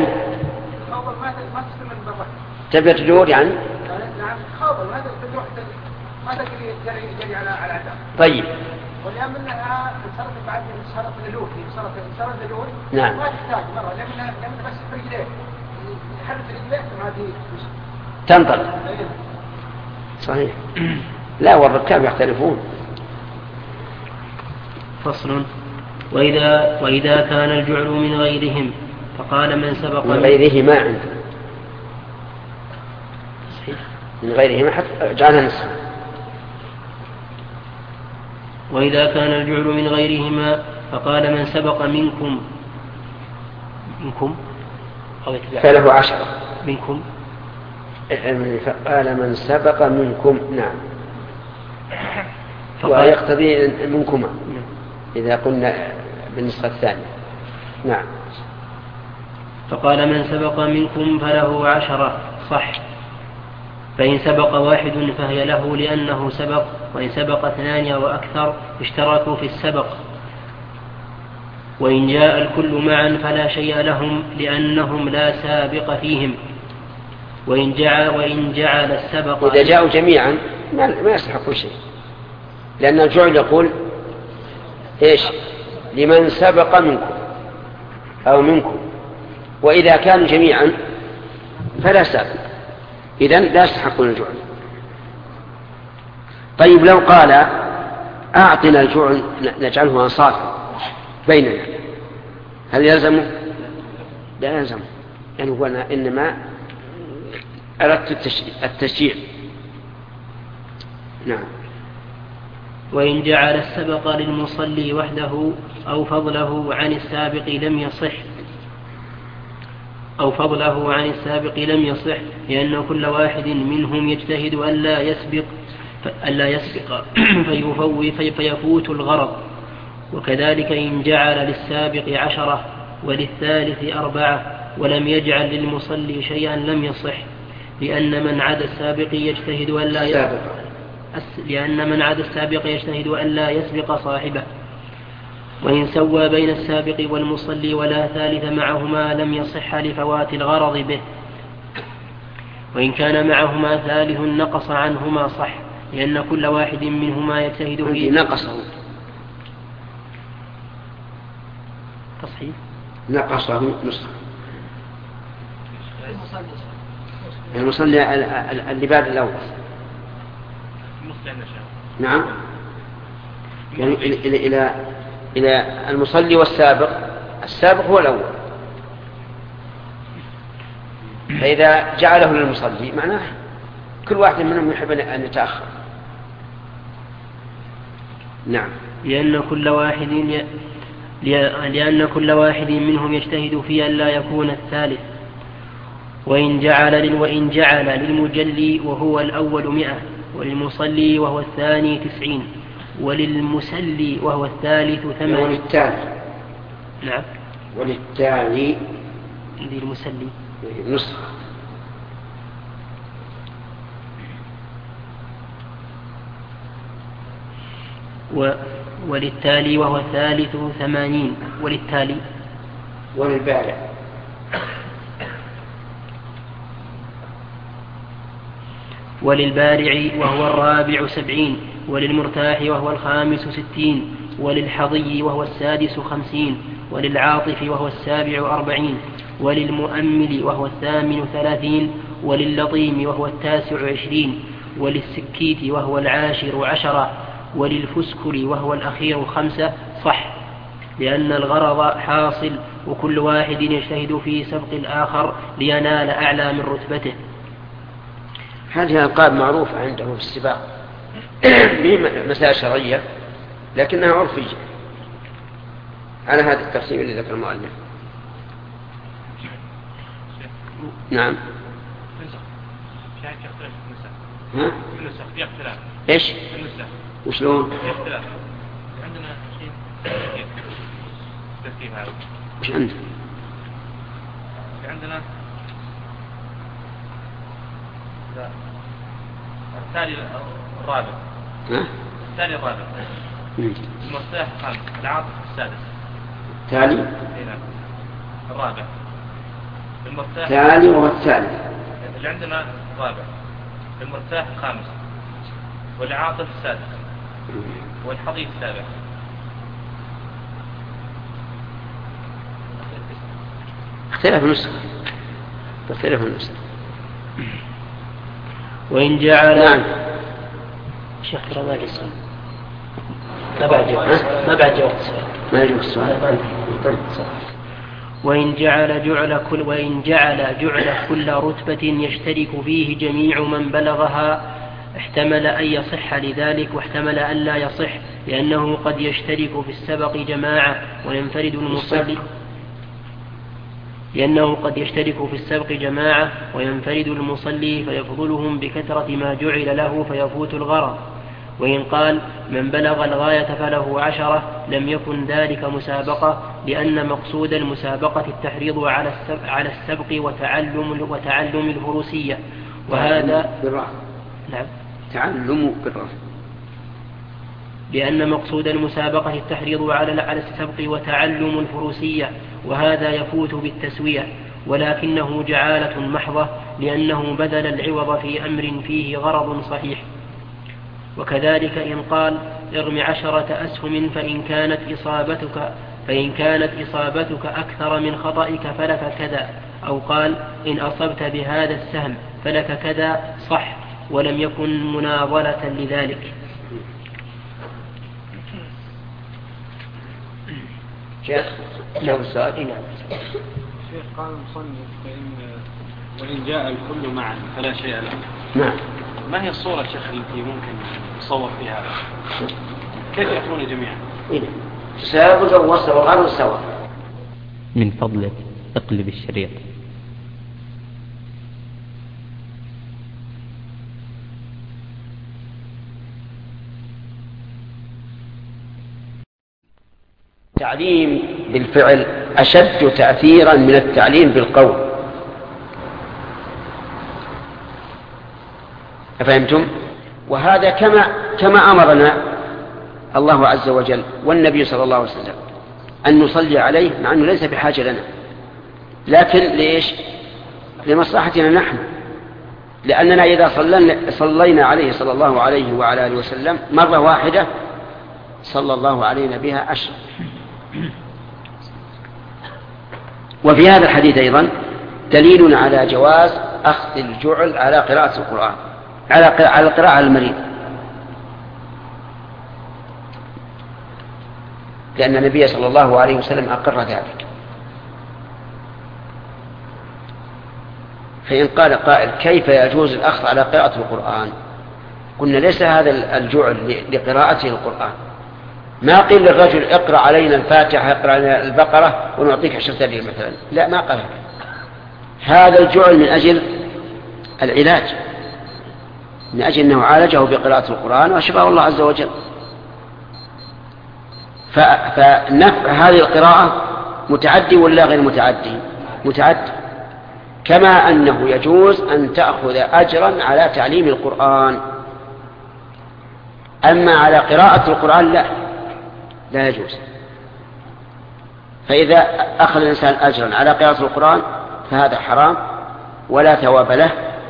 تبي تدور يعني. نعم خوبر ما تدري جري على عدم. طيب. ولأن منها صارت بعد صارت الألوف صارت الألوف. نعم. ما تحتاج مرة لأن بس في رجليه يحرك رجليه ما دي تنطلق. صحيح. لا والركاب يختلفون. فصل. وإذا كان الجعل من غيرهم فقال من سبق من غيره ما عنده من غيره ما حتى جعلها نصف. وإذا كان الجعل من غيرهما فقال من سبق منكم فله 10 منكم. فقال من سبق منكم. نعم. ويقتضي منكما إذا قلنا بالنسخة الثانية. نعم. فقال من سبق منكم فله 10 صح، فإن سبق واحد فهي له لأنه سبق، وإن سبق 2 أو أكثر اشتركوا في السبق، وإن جاء الكل معا فلا شيء لهم لأنهم لا سابق فيهم، وإن جعل السبق إذا جاءوا جميعا ما يستحقوا شيء، لأن الجعل يقول إيش؟ لمن سبق منكم أو منكم، وإذا كانوا جميعا فلا سابق، إذن لا يستحقون الجعل. طيب لو قال أعطنا الجعل نجعله أنصافا بيننا، هل يلزمه؟ لا يلزمه، يعني هو إنما أردت التشجيع. نعم. وإن جعل السبق للمصلي وحده أو فضله عن السابق لم يصح، لأن كل واحد منهم يجتهد ألا يسبق فيفوت الغرض. وكذلك إن جعل للسابق 10 وللثالث 4 ولم يجعل للمصلي شيئا لم يصح، لأن من عدا السابق يجتهد ألا يسبق صاحبه. وإن سوى بين السابق والمصلي ولا ثالث معهما لم يصح لفوات الغرض به، وإن كان معهما ثالث نقص عنهما صح، لأن كل واحد منهما يجتهد فيه. نقصه نصف المصلي اللي بعد الأول. نعم، يعني إلى المصلي والسابق، السابق هو الأول، فإذا جعله للمصلي معناه كل واحد منهم يحب أن يتأخر. نعم. لأن كل واحد منهم يجتهد في أن لا يكون الثالث. وإن جعل للمجلي وهو الأول 100 وللمصلي وهو الثاني 90 وللمسلي وهو الثالث 80. وللتالي للمسلي نصف. وللتالي وهو الثالث 80 وللبارع وهو الرابع 70 وللمرتاح وهو الخامس 60 وللحظي وهو السادس 50 وللعاطف وهو السابع 40 وللمؤمل وهو الثامن 30 ولللطيم وهو التاسع 20 وللسكيت وهو العاشر 10 وللفسكر وهو الأخير 5 صح، لأن الغرض حاصل وكل واحد يجتهد في سبق الآخر لينال أعلى من رتبته. هذه ألقاب معروفة عنده في السباق مسائل شرعية لكنها عرفية على هذا التقسيم اللي ذكر المؤلف. نعم. ايش؟ وشلون؟ عندنا شيء ترتيب هذا. وش عندنا؟ عندنا التالي الرابع. التالي الرابع. المرتاح 5 العاطف 6. التالي الرابع. المرتاح التالي وهو الثالث. اللي عندنا الرابع. المرتاح 5 والعاطف 6 والحظي 7. اختلف النسخ. وإن جعل نعم. شيخ رضا السؤال ما بعد جواب السؤال. ما يجوز السؤال. وإن جعل جعل كل رتبة يشترك فيه جميع من بلغها احتمل أن يصح لذلك واحتمل أن لا يصح، لأنه قد يشترك في السبق جماعة وينفرد المصلي فيفضلهم بكثرة ما جعل له فيفوت الغرض. وإن قال من بلغ الغاية فله 10 لم يكن ذلك مسابقة، لأن مقصود المسابقة التحريض على السبق وتعلم الفروسية، وهذا بالرفع. نعم، تعلم بالرفع. لأن مقصود المسابقة التحريض على السبق وتعلم الفروسية، وهذا يفوت بالتسوية، ولكنه جعالة محضة، لأنه بذل العوض في أمر فيه غرض صحيح. وكذلك إن قال ارم 10 أسهم فإن كانت إصابتك أكثر من خطئك فلك كذا، أو قال إن أصبت بهذا السهم فلك كذا، صح، ولم يكن مناظرة لذلك. شيخ له السؤال. شيخ قال المصنف وإن جاء الكل معا فلا شيء له. نعم. ما هي الصورة شيخ التي ممكن نصور فيها؟ كيف يكون جميعا؟ تساوي الوسط والغرب سوا. من فضلك اقلب الشريط. التعليم بالفعل أشد تأثيرا من التعليم بالقول. أفهمتم؟ وهذا كما أمرنا الله عز وجل والنبي صلى الله عليه وسلم أن نصلي عليه، مع أنه ليس بحاجة لنا، لكن ليش؟ لمصلحتنا نحن، لأننا إذا صلينا عليه صلى الله عليه وعلى آله وسلم مرة واحدة صلى الله علينا بها 10. وفي هذا الحديث أيضا دليل على جواز أخذ الجعل على قراءة القرآن، على قراءة المريض، لأن النبي صلى الله عليه وسلم أقر ذلك. فإن قال قائل كيف يجوز الأخذ على قراءة القرآن؟ قلنا ليس هذا الجعل لقراءته القرآن، ما قيل للرجل اقرأ علينا الفاتحة، اقرأ علينا البقرة ونعطيك 10 ريال مثلا، لا، ما قال هذا الجعل من أجل العلاج، من أجل أنه عالجه بقراءة القرآن وشفاه الله عز وجل. فنفع هذه القراءة متعدي ولا غير متعدي؟ متعدي، كما أنه يجوز أن تأخذ أجرا على تعليم القرآن، أما على قراءة القرآن لا يجوز. فإذا أخذ الإنسان أجرا على قراءة القرآن فهذا حرام ولا ثواب له،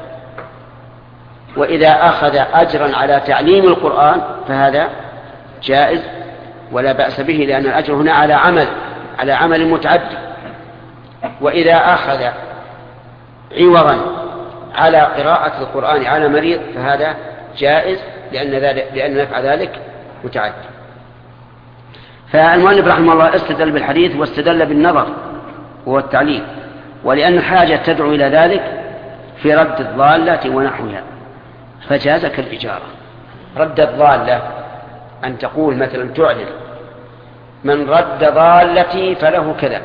وإذا أخذ أجرا على تعليم القرآن فهذا جائز ولا بأس به، لأن الأجر هنا على عمل متعدي. وإذا أخذ عوضا على قراءة القرآن على مريض فهذا جائز، لأن نفع ذلك متعدي. فالمؤلف رحمه الله استدل بالحديث واستدل بالنظر وهو التعليل، ولأن الحاجة تدعو إلى ذلك في رد الضالة ونحوها فجاز كالإجارة. رد الضالة أن تقول مثلا تعلن من رد ضالتي فله كذا،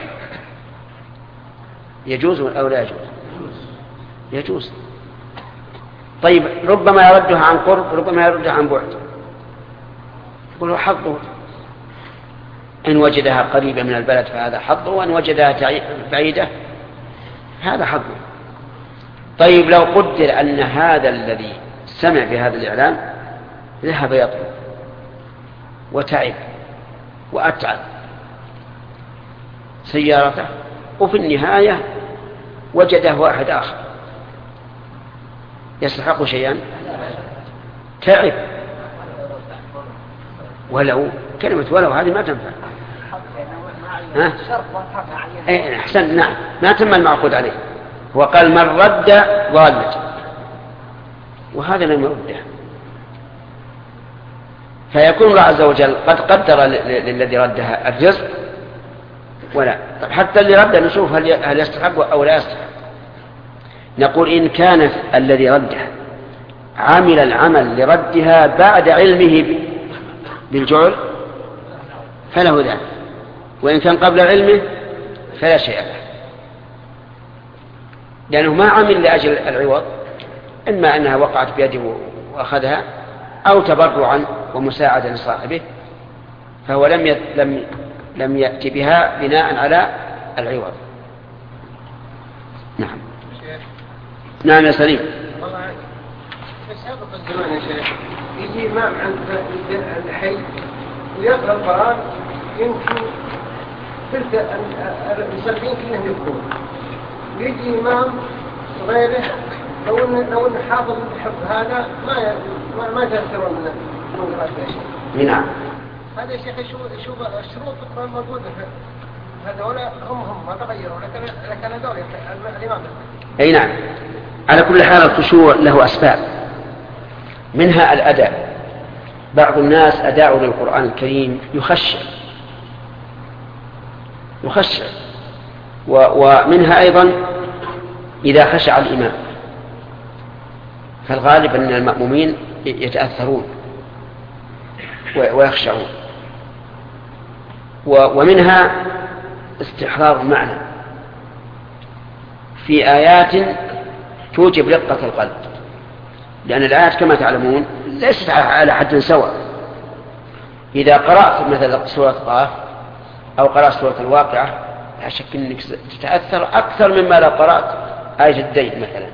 يجوز أو لا يجوز؟ يجوز. طيب ربما يردها عن قرب، ربما يردها عن بعد، يقول حظه، إن وجدها قريبة من البلد فهذا حظه، وإن وجدها بعيدة هذا حظه. طيب لو قدر أن هذا الذي سمع بهذا الإعلان ذهب يطلب وتعب وأتعب سيارته، وفي النهاية وجده واحد آخر يستحق شيئا، تعب، ولو كلمة ولو هذه ما تنفع. أحسن، نعم، ما تم المعقود عليه. هو قال من رد ضالته، وهذا لم يرده، فيكون الله عز وجل قد قدر للذي ردها الرزق ولا. طب حتى اللي رد نشوف هل يستحق أو لا يستحق. نقول إن كان الذي ردها عمل العمل لردها بعد علمه بالجعل فله ذلك، وإن كان قبل علمه فلا شيء له، لأنه ما عمل لأجل العوض، إما أنها وقعت بيده وأخذها، أو تبرعا ومساعدة لصاحبه، فهو لم يأتي بها بناء على العوض. نعم. نعم يا سليم. في سابق الزمان يا شيخ يجي إمام عند الحي ويقرأ القرآن، يمكن تلك المسلمين كلهم يبكون، ويجي إمام غيره لو إن حافظ الحفظ هذا ما تأثرون من قراءة الشيء. نعم. هذا يا شيخ شو الشروط موجودة هذولا هم ما تغيروا، لكن هذول الإمام. أي نعم. على كل حال الخشوع له أسباب، منها الأداء. بعض الناس أداء للقرآن الكريم يخشع، ومنها أيضا إذا خشع الإمام، فالغالب أن المأمومين يتأثرون ويخشعون. ومنها استحضار المعنى في آيات توجب رقة القلب، لأن الآيات كما تعلمون ليست على حد سواء. إذا قرأت مثلا سورة قاف أو قرأت سورة الواقعة لا شك أنك تتأثر أكثر مما لو قرأت آية الدين مثلا،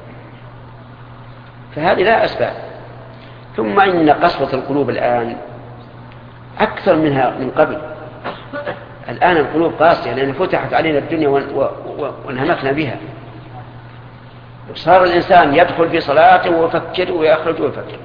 فهذه لا أسباب. ثم إن قسوة القلوب الآن أكثر منها من قبل. الآن القلوب قاسية لأن فتحت علينا الدنيا وانهمكنا بها، صار الإنسان يدخل في صلاته ويفكر ويخرج ويفكر،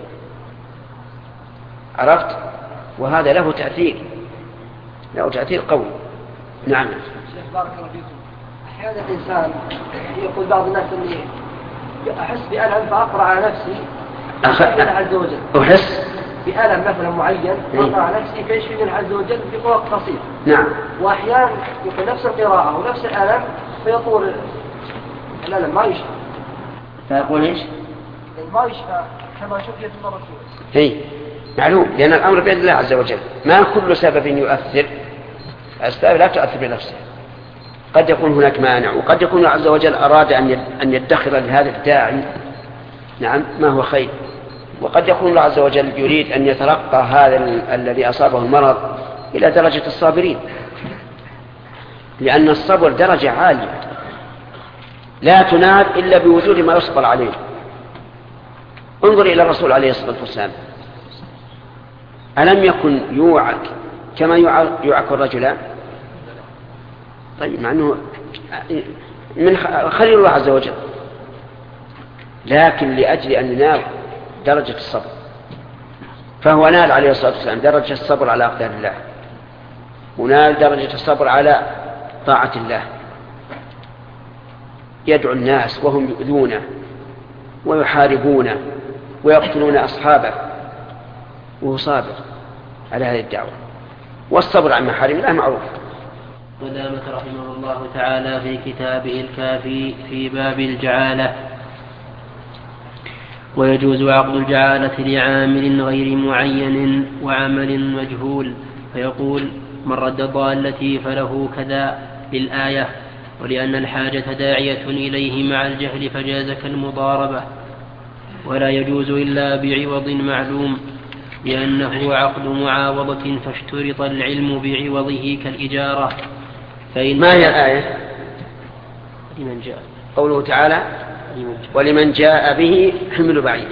عرفت؟ وهذا له تأثير قوي. نعم. شيخ بارك الله فيكم، أحيانا الإنسان يقول بعض الناس إني أحس بألم فأقرأ على نفسي الله عز وجل، أحس بألم مثلا معين فأقرأ على نفسي فيشفي الله عز وجل في وقت قصير. نعم. وأحيانا يقول نفس القراءة ونفس الألم فيطول الألم ما يشفى. فيقول إيش؟ ما يشفى كما شفيت المرة الأولى. هي معلوم، لأن الأمر بيد الله عز وجل، ما كل سبب يؤثر. الأسباب لا تؤثر بنفسها، قد يكون هناك مانع، وقد يكون الله عز وجل أراد أن يدخر لهذا الداعي نعم ما هو خير، وقد يكون الله عز وجل يريد أن يترقى هذا الذي أصابه المرض إلى درجة الصابرين، لأن الصبر درجة عالية لا تنال إلا بوجود ما يصبر عليه. انظر إلى الرسول عليه الصلاة والسلام، ألم يكن يوعك كما يوعك الرجلان؟ طيب مع أنه من خليل الله عز وجل، لكن لأجل أن ننال درجة الصبر فهو نال عليه الصلاة والسلام درجة الصبر على أقدار الله، ونال درجة الصبر على طاعة الله. يدعو الناس وهم يؤذونه ويحاربونه ويقتلون أصحابه وهو صابر على هذه الدعوة، والصبر عن محارم الله معروف. قدامة رحمه الله تعالى في كتابه الكافي في باب الجعالة: ويجوز عقد الجعالة لعامل غير معين وعمل مجهول، فيقول: من رد ضالتي فله كذا للآية، ولأن الحاجة داعية إليه مع الجهل فجاز كالمضاربة، ولا يجوز إلا بعوض معلوم، لأنه عقد معاوضة فاشترط العلم بعوضه كالإجارة. ما هي الآية؟ لمن جاء قوله تعالى: ولمن جاء به حمل بعيد،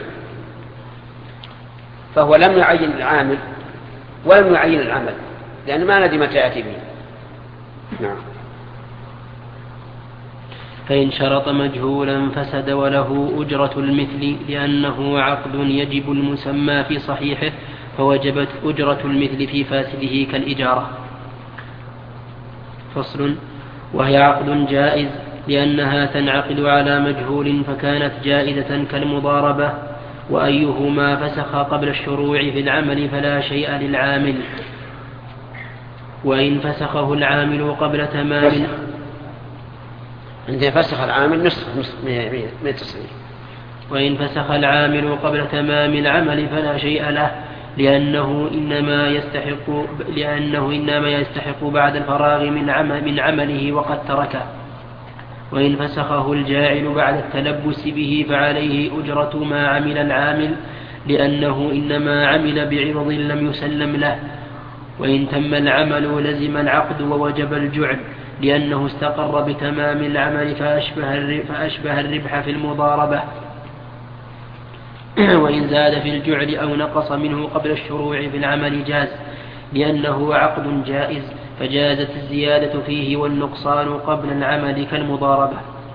فهو لم يعين العامل ولم يعين العمل، لأن ما ندري متى يأتي به. نعم. فإن شرط مجهولا فسد وله أجرة المثل، لأنه عقد يجب المسمى في صحيحه فوجبت أجرة المثل في فاسده كالإجارة. فصل: وهي عقد جائز لأنها تنعقد على مجهول فكانت جائزة كالمضاربة، وأيهما فسخ قبل الشروع في العمل فلا شيء للعامل، وإن فسخه العامل قبل تمام. عندما فسخ العامل نصف من تصريح. وإن فسخ العامل قبل تمام العمل فلا شيء له، لأنه إنما يستحق بعد الفراغ من عمله وقد تركه. وإن فسخه الجاعل بعد التلبس به فعليه أجرة ما عمل العامل، لأنه إنما عمل بعوض لم يسلم له. وإن تم العمل لزم العقد ووجب الجعل، لأنه استقر بتمام العمل فأشبه الربح في المضاربة. وإن زاد في الجعل أو نقص منه قبل الشروع في العمل جاز، لأنه عقد جائز فجازت الزيادة فيه والنقصان قبل العمل كالمضاربة.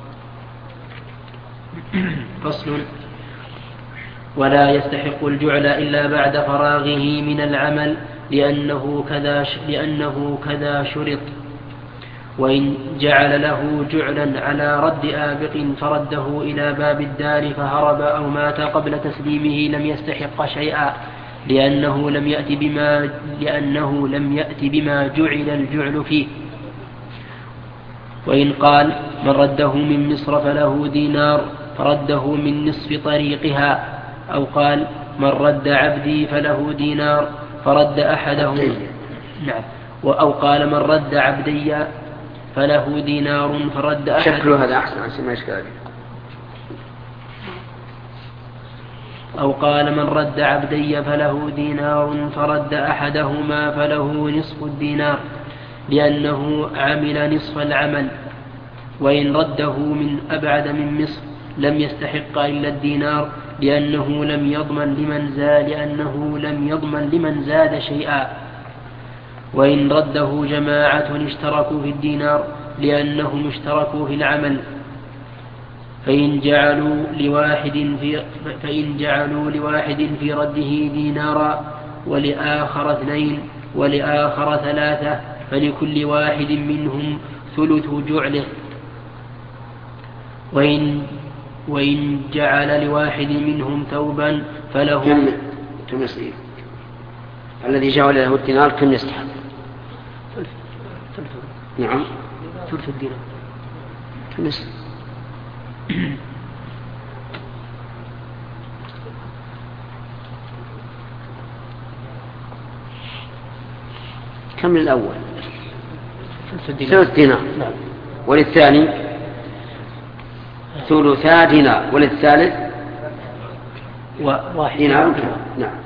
فصل. ولا يستحق الجعل إلا بعد فراغه من العمل لأنه كذا شرط. وإن جعل له جعلا على رد آبق فرده إلى باب الدار فهرب أو مات قبل تسليمه لم يستحق شيئا، لأنه لم يأت بما جعل الجعل فيه. وإن قال من رده من مصر فله دينار فرده من نصف طريقها، أو قال من رد عبدي فله دينار فرد أحده، أو قال من رد عبدي فله دينار فرد أحد. شكله هذا أحسن ما يشكال. أو قال من رد عبدي فله دينار فرد أحدهما فله نصف الدينار، لأنه عمل نصف العمل. وإن رده من أبعد من مصر لم يستحق إلا الدينار، لأنه لم يضمن لمن زاد شيئا. وإن رده جماعة اشتركوا في الدينار لأنهم اشتركوا في العمل، فإن جعلوا لواحد في رده دينارا ولآخر 2 ولآخر 3 فلكل واحد منهم ثلث جعله. وإن جعل لواحد منهم ثوبا فله كم يصير؟ الذي جعل له الدينار كم يستحق؟ نعم ثلث الدينار. كم يصير؟ كم الأول؟ ثلث دينار. نعم. وللثاني ثلثا دينار، وللثالث دينار. نعم.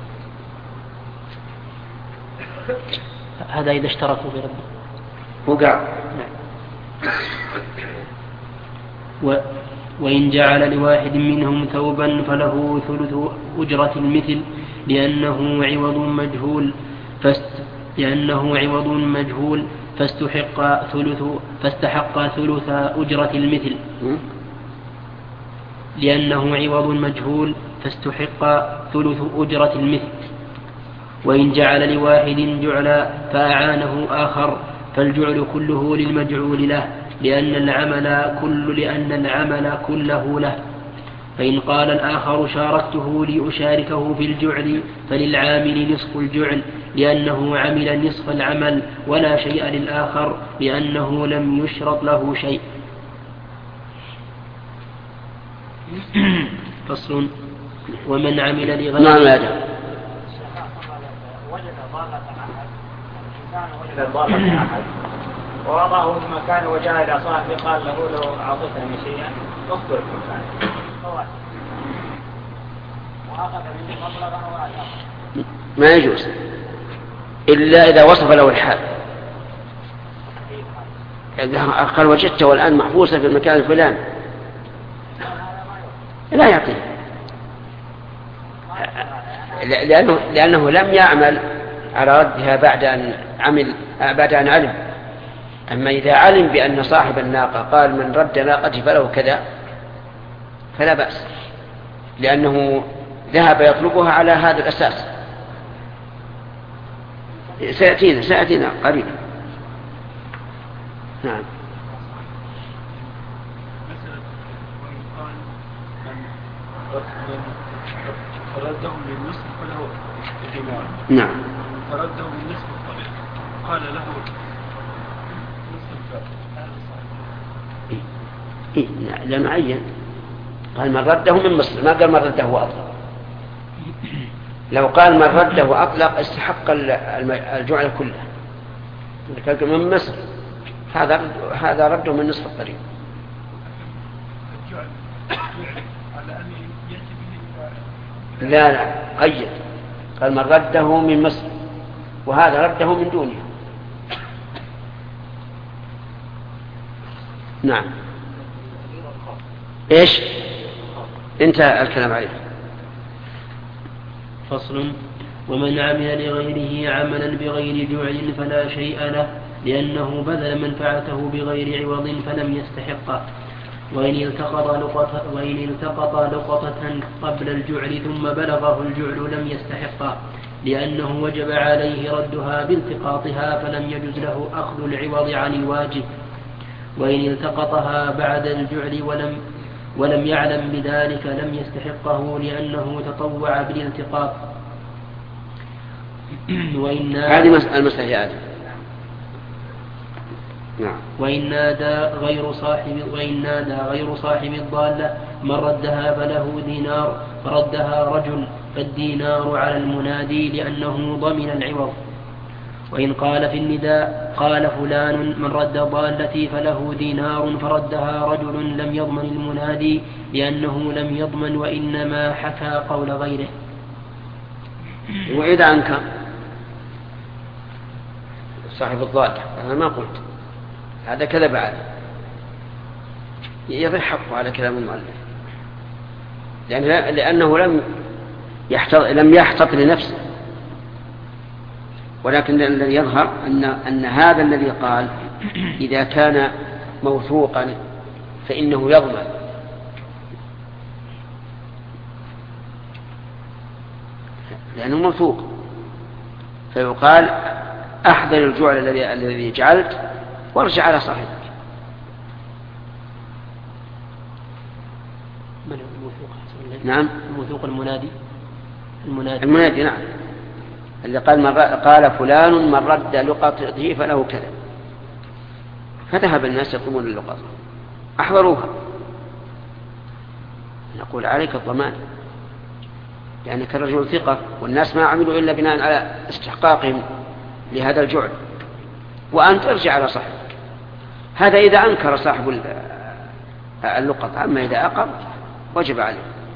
هذا إذا اشتركوا في رده. وقع. وإن جعل لواحد منهم ثوبا فله ثلث أجرة المثل، لأنه عوض مجهول فاستحق ثلث أجرة المثل. لأنه عوض مجهول فاستحق ثلث أجرة المثل. وإن جعل لواحد جعلا فأعانه آخر فالجعل كله للمجعول له، لأن العمل كله له. فإن قال الآخر شاركته لأشاركه في الجعل فللعامل نصف الجعل، لأنه عمل نصف العمل ولا شيء للآخر، لأنه لم يشرط له شيء. فصل. ومن عمل لغيره وجد ضالة أحد ووضعه في مكان وجاء إلى صاحبه قال له لو أعطيتني شيئا اخبر المكان وأخذ منه مبلغا وأعطاه. ما يجوز إلا إذا وصف له الحال. قال وجدته الآن محبوسا في المكان الفلاني لا يعطيه، لأنه لم يعمل على ردها بعد أن علم. أما إذا علم بأن صاحب الناقة قال من رد ناقتي فله كذا فلا بأس، لأنه ذهب يطلبها على هذا الأساس. سيأتينا قريبا. نعم. فردهم بالنصف فله دينار. نعم. فردهم بالنصف الطريق قال له نصف لا معين. قال من رده من مصر، ما قال من رده وأطلق. لو قال من رده وأطلق استحق الجعل كله. قال من مصر هذا رده من نصف الطريق. الجعل على أن يأتي به لا قيد، قال من رده من مصر، وهذا رده من دونها. نعم. ايش؟ انتهى الكلام عليه. فصل. ومن عمل لغيره عملا بغير جعل فلا شيء له، لأنه بذل منفعته بغير عوض فلم يستحقه. وإن التقط لقطة قبل الجعل ثم بلغه الجعل لم يستحقه، لأنه وجب عليه ردها بالتقاطها فلم يجز له أخذ العوض عن الواجب. وإن التقطها بعد الجعل ولم يعلم بذلك لم يستحقه، لأنه تطوع بالالتقاط. هذه المسألة. نعم. وإن نادى غير صاحب الضالة من ردها فله دينار، فردها رجل فالدينار على المنادي لأنه ضمن العوض. وإن قال في النداء قال فلان من رد ضالتي فله دينار، فردها رجل لم يضمن المنادي لأنه لم يضمن وإنما حكى قول غيره. وإذا أنكر صاحب الضالة، أنا ما قلت هذا كذب عليه، يضيع حقه على كلام المؤلف، لأنه لم يحتط لنفسه، ولكن الذي يظهر أن هذا الذي قال إذا كان موثوقا فإنه يضمن، لأنه موثوق، فيقال أحضر الجعل الذي جعلت وارجع على صاحبك. نعم. الموثوق المنادي نعم، اللي قال فلان من رد لقطته فله كذا، فذهب الناس يطلبون اللقطة أحضروها، نقول عليك الضمان لأنك رجل ثقة، والناس ما عملوا إلا بناء على استحقاقهم لهذا الجعل، وأنت ارجع على صاحبك. هذا إذا أنكر صاحب اللقطة، أما إذا أقر وجب عليه.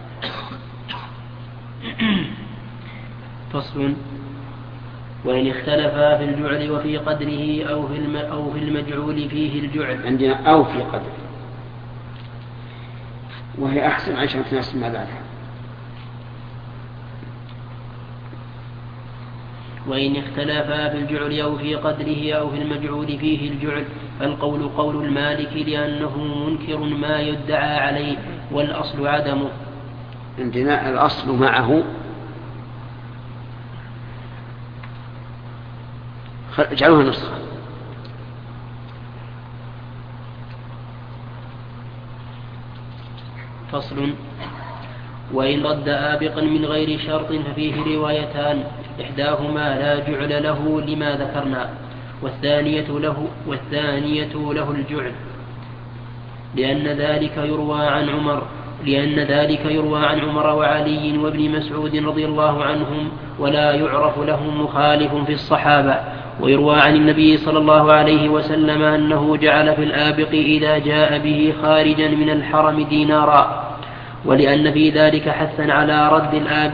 فصل. وإن اختلفا في الجعل وفي قدره أو في المجعول فيه الجعل. عندنا أو في قدره، وهي أحسن عشان تناسب ما بعدها. وإن اختلفا في الجعل أو في قدره أو في المجعول فيه الجعل فالقول قول المالك، لأنه منكر ما يدعى عليه والأصل عدمه. عندنا الأصل معه، اجعلوها نسخة. فصل. وإن رد آبقا من غير شرط ففيه روايتان، إحداهما لا جعل له لما ذكرنا، والثانية له الجعل، لأن ذلك يروى عن عمر وعلي وابن مسعود رضي الله عنهم، ولا يعرف لهم مخالف في الصحابة. ويروى عن النبي صلى الله عليه وسلم أنه جعل في الآبق إذا جاء به خارجا من الحرم دينارا، ولأن في ذلك حثا على رد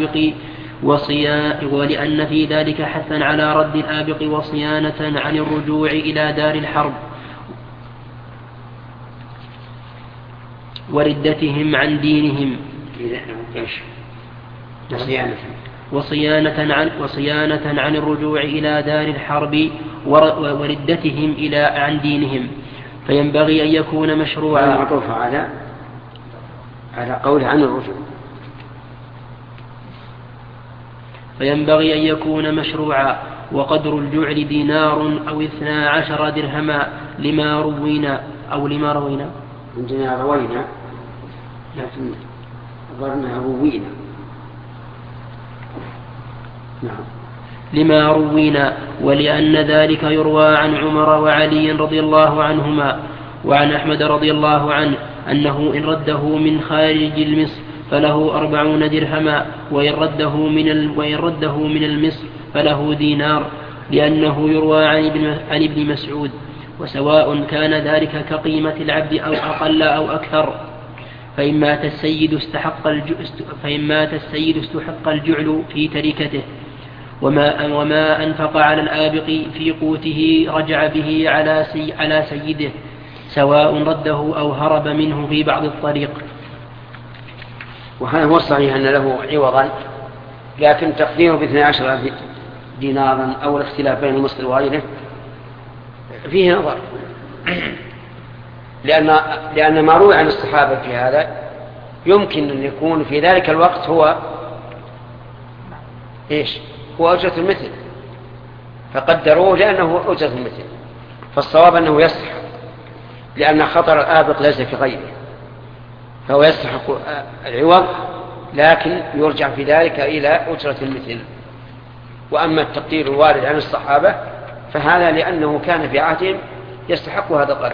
الآبق وصيانة عن الرجوع إلى دار الحرب وردتهم عن دينهم، وصيانة عن الرجوع إلى دار الحرب وردتهم عن دينهم، فينبغي أن يكون مشروعا. معطوف على قول عن الرجوع. فينبغي أن يكون مشروعا، وقدر الجعل دينار أو 12 درهما لما روينا. عندنا روينا، لكن ظهرنا روينا. نعم. لما روينا، ولأن ذلك يروى عن عمر وعلي رضي الله عنهما، وعن أحمد رضي الله عنه أنه إن رده من خارج المصر فله 40 درهما، وإن رده من المصر فله دينار، لأنه يروى عن ابن مسعود، وسواء كان ذلك كقيمة العبد أو أقل أو أكثر. فإن مات السيد استحق الجعل في تركته، وما أنفق على الآبق في قوته رجع به على سيده، سواء رده أو هرب منه في بعض الطريق. وهذا هو الصحيح أن له عوضا، لكن تقديره ب12 دينارا أو الاختلاف بين المصري وغيره فيه نظر، لأن ما روي عن الصحابة في هذا يمكن أن يكون في ذلك الوقت هو هو أجرة المثل، فقدروه لأنه أجرة المثل، فالصواب أنه يستحق، لأن خطر الآبق ليس في غيره، فهو يستحق العوض، لكن يرجع في ذلك إلى أجرة المثل. وأما التقدير الوارد عن الصحابة فهذا لأنه كان في عهدهم يستحق هذا القرض.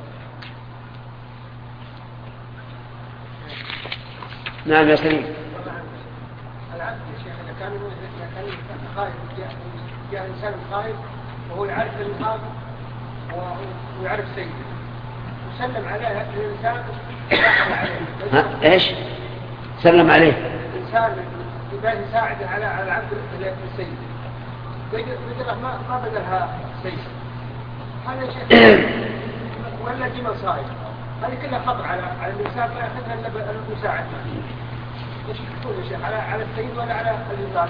نعم يا سليم. العبد يا شيخ إذا كان خائف جاء إنسان خائف وهو يعرف الإنسان ويعرف سيده وسلم عليه الإنسان إيش سلم عليه إنسان يبقى يساعد على العبد السيد بيقول ما بدلها سيد، هذا يا شيخ ولا دي مصائب، هذه كلها خطر على الإنسان ما يأخذها إلا المساعد. ايش تقول يا شيخ على السيد ولا على الإنسان؟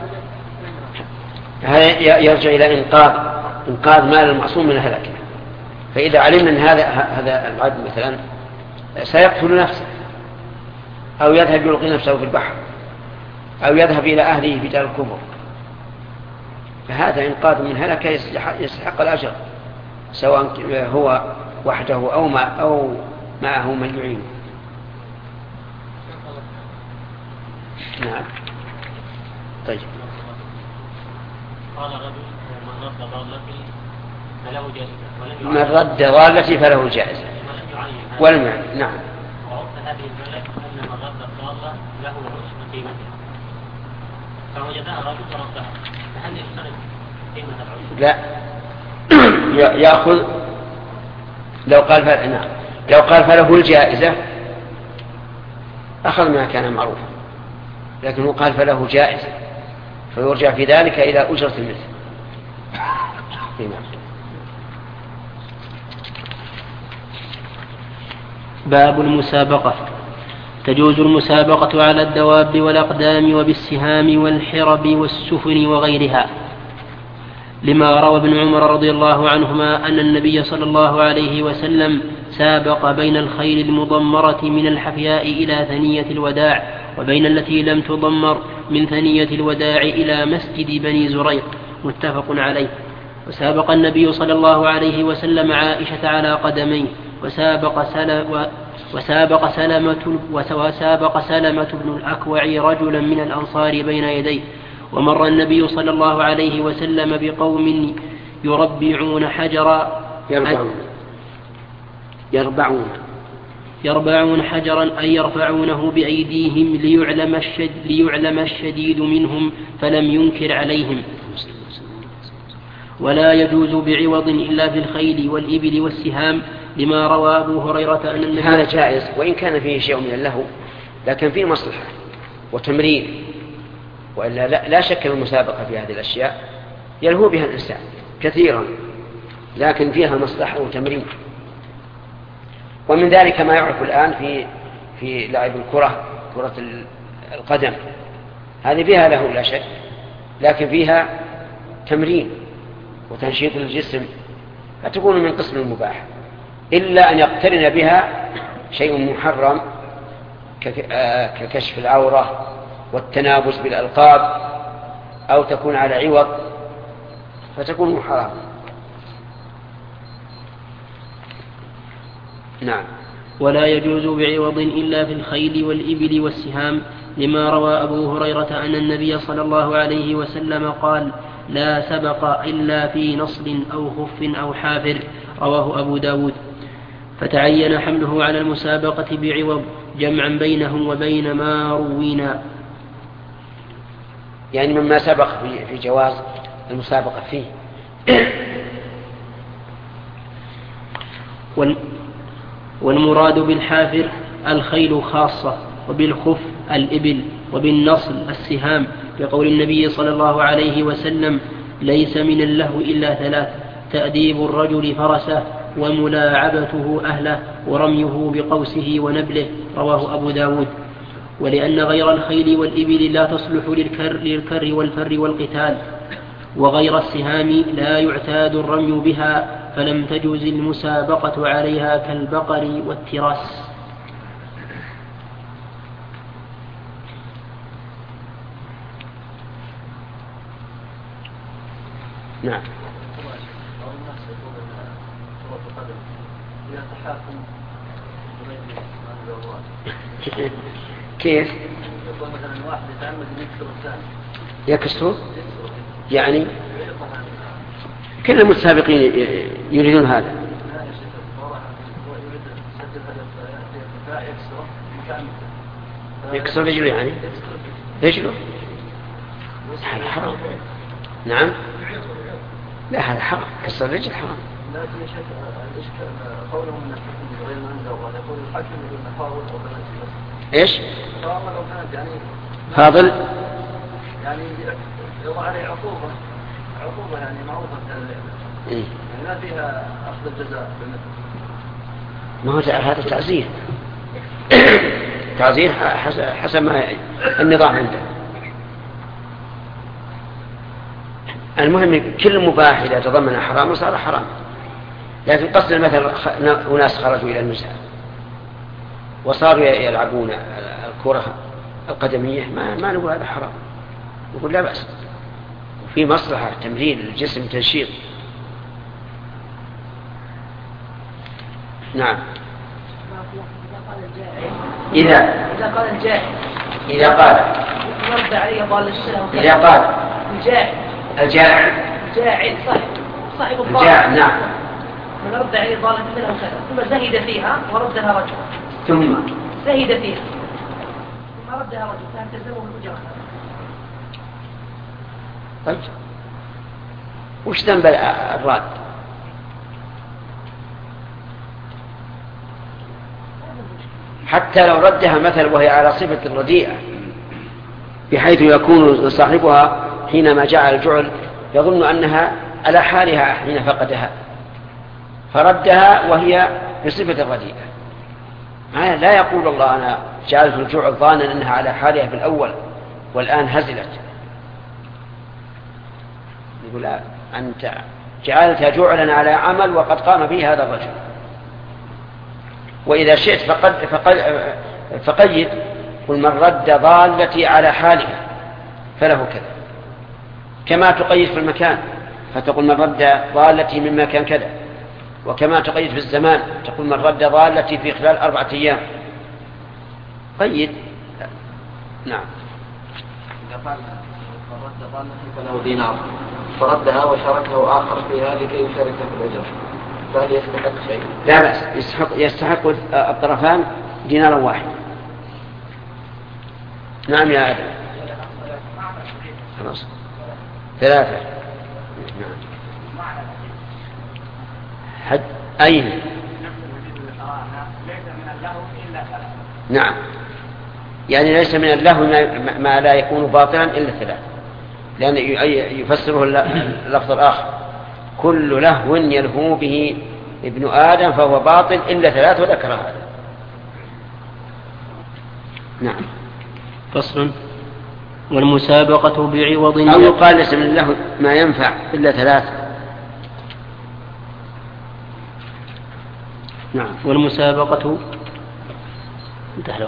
هذا يرجع إلى إنقاذ مال المعصوم من الهلاك. فإذا علمنا أن هذا العبد مثلا سيقتل نفسه أو يذهب يلقي نفسه في البحر أو يذهب إلى أهله في دار الكفر، فهذا إنقاذ من هلكة يستحق الأجر، سواء هو وحده أو معه من يعينه. نعم. طيب. قال رجل من رد ضالتي فله جائزة ولم يعين. نعم. وعرف هذه البلد أن من رد الضالة له رسم قيمتها، فوجدها رجل وردها، فهل يختلف قيمة العرف؟ لا يأخذ. لو قال فله الجائزة أخذ ما كان معروفا، لكن هو قال فله جائزة فيرجع في ذلك إلى أجرة المثل. باب المسابقة. تجوز المسابقة على الدواب والأقدام وبالسهام والحرب والسفن وغيرها، لما روى ابن عمر رضي الله عنهما أن النبي صلى الله عليه وسلم سابق بين الخيل المضمرة من الحفياء إلى ثنية الوداع، وبين التي لم تضمر من ثنية الوداع إلى مسجد بني زريق، متفق عليه. وسابق النبي صلى الله عليه وسلم عائشة على قدميه، وسابق سلمة بن الأكوع رجلا من الأنصار بين يديه. ومر النبي صلى الله عليه وسلم بقوم يربعون حجرا يربعون حجرا أي يرفعونه بأيديهم ليعلم الشديد منهم، فلم ينكر عليهم. ولا يجوز بعوض إلا في الخيل والإبل والسهام، لما روى أبو هريرة أن النبي هذا جائز وإن كان فيه شيء من اللهو، لكن فيه مصلحة وتمرين، وإلا لا شك المسابقة في هذه الأشياء يلهو بها الإنسان كثيرا، لكن فيها مصلحة وتمرين. ومن ذلك ما يعرف الآن في لعب كرة القدم، هذه فيها له لا شك، لكن فيها تمرين وتنشيط الجسم، فتكون من قسم المباح، إلا أن يقترن بها شيء محرم ككشف العورة والتنابس بالألقاب، أو تكون على عوض فتكون محرمة. نعم. ولا يجوز بعوض إلا في الخيل والإبل والسهام، لما روى أبو هريرة أن النبي صلى الله عليه وسلم قال: لا سبق إلا في نصل أو خف أو حافر، رواه أبو داود. فتعين حمله على المسابقة بعوض جمعا بينه وبين ما روينا، يعني مما سبق في جواز المسابقة فيه. والمراد بالحافر الخيل خاصة، وبالخف الإبل، وبالنصل السهام، بقول النبي صلى الله عليه وسلم: ليس من اللهو إلا ثلاث: تأديب الرجل فرسه، وملاعبته أهله، ورميه بقوسه ونبله. رواه أبو داود. ولأن غير الخيل والإبل لا تصلح للكر والفر والقتال، وغير السهام لا يعتاد الرمي بها، فلم تجوز المسابقة عليها كالبقر والتراس. نعم. كيف؟ يقول مثلا واحد يتعمد يكسر الثاني. يكسر؟ يعني كل المتسابقين يريدون هذا. يكسر رجله يعني؟ رجله؟ هذا حرام. نعم. لا هذا حرام، كسر الرجل حرام. لا قولهم ان الحكم غير منزل، ولا يقول الحكم يقول فاضل او بنات. ايش؟ فاضل او بنات يعني. فاضل؟ يعني يضع عليه عقوبة يعني معروفة يعني ما فيها أخذ الجزاء بالمثل. ما هو هذا تعزير. تعزير حسب ما النظام عنده. المهم كل مباح إذا تضمن حرام صار حرام. لكن قصد مثلا أناس خرجوا إلى النزهة وصاروا يلعبون الكرة القدمية، ما نقول هذا حرام، نقول لا بأس، وفي مصلحة تمرين الجسم تنشيط. نعم. إذا قال الجاهل إذا قال يرد عليه ضال السلام. إذا قال الجاعل صاحب الضال الجاعل. نعم. من رد عليه ضال السلام ثم زهد فيها وردها رجل. ثم زهد فيها ثم ردها رجل فاعتزمه بالأجرة. طيب وش ذنب الراد؟ حتى لو ردها مثل وهي على صفة رديئة، بحيث يكون صاحبها حينما جعل الجعل يظن أنها على حالها حين فقدها، فردها وهي بصفة الرديئة. لا يقول الله أنا جعلت الجعل ظانا أنها على حالها في الأول والآن هزلت. يقول لا، أنت جعلت جعلا على عمل وقد قام به هذا الرجل. وإذا شئت فقيد قل من رد ضالتي على حالها فله كذا، كما تقيد في المكان فتقول من رد ضالتي من مكان كذا، وكما تقيد في الزمان تقول من رد ضالتي في خلال 4 أيام. قيد. نعم. إذا قال من رد ضالتي فله دينار فردها وشاركه آخر فيها لكي يشارك في الأجر، فهل يستحق شيء؟ لا بأس، يستحق الطرفان دينارا واحد. نعم يا آدم. خلاص 3. نعم. حد أين؟ ليس من اللهو إلا 3. نعم، يعني ليس من اللهو ما لا يكون باطلا إلا 3، لأن يفسره اللفظ الآخر: كل لهو يلهو به ابن آدم فهو باطل إلا 3، وذكر هذا. نعم. فصل. والمسابقة بعوض أو يقال ليس من اللهو ما ينفع إلا 3. نعم. والمسابقة انتهى.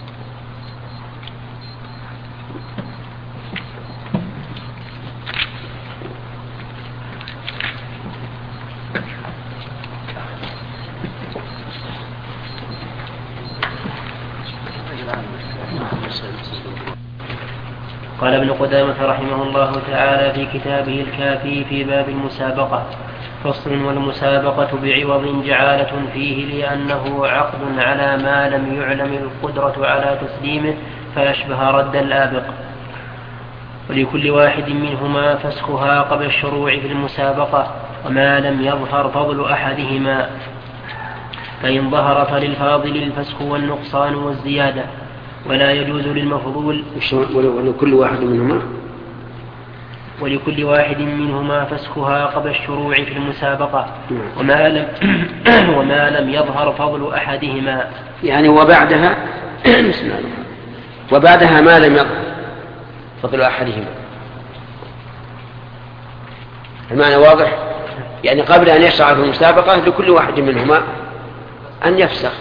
قال ابن قدامة رحمه الله تعالى في كتابه الكافي في باب المسابقة: فصل. والمسابقة بعوض جعالة فيه لأنه عقد على ما لم يعلم القدرة على تسليمه فأشبه رد الآبق، ولكل واحد منهما فسخها قبل الشروع في المسابقة وما لم يظهر فضل أحدهما. فإن ظهر فللفاضل الفسخ والنقصان والزيادة، ولا يجوز للمفضول ولكل واحد منهما فسخها قبل الشروع في المسابقة، وما لم يظهر فضل أحدهما، يعني وبعدها وبعدها ما لم يظهر فضل أحدهما. المعنى واضح؟ يعني قبل أن يشرع في المسابقة لكل واحد منهما أن يفسخ،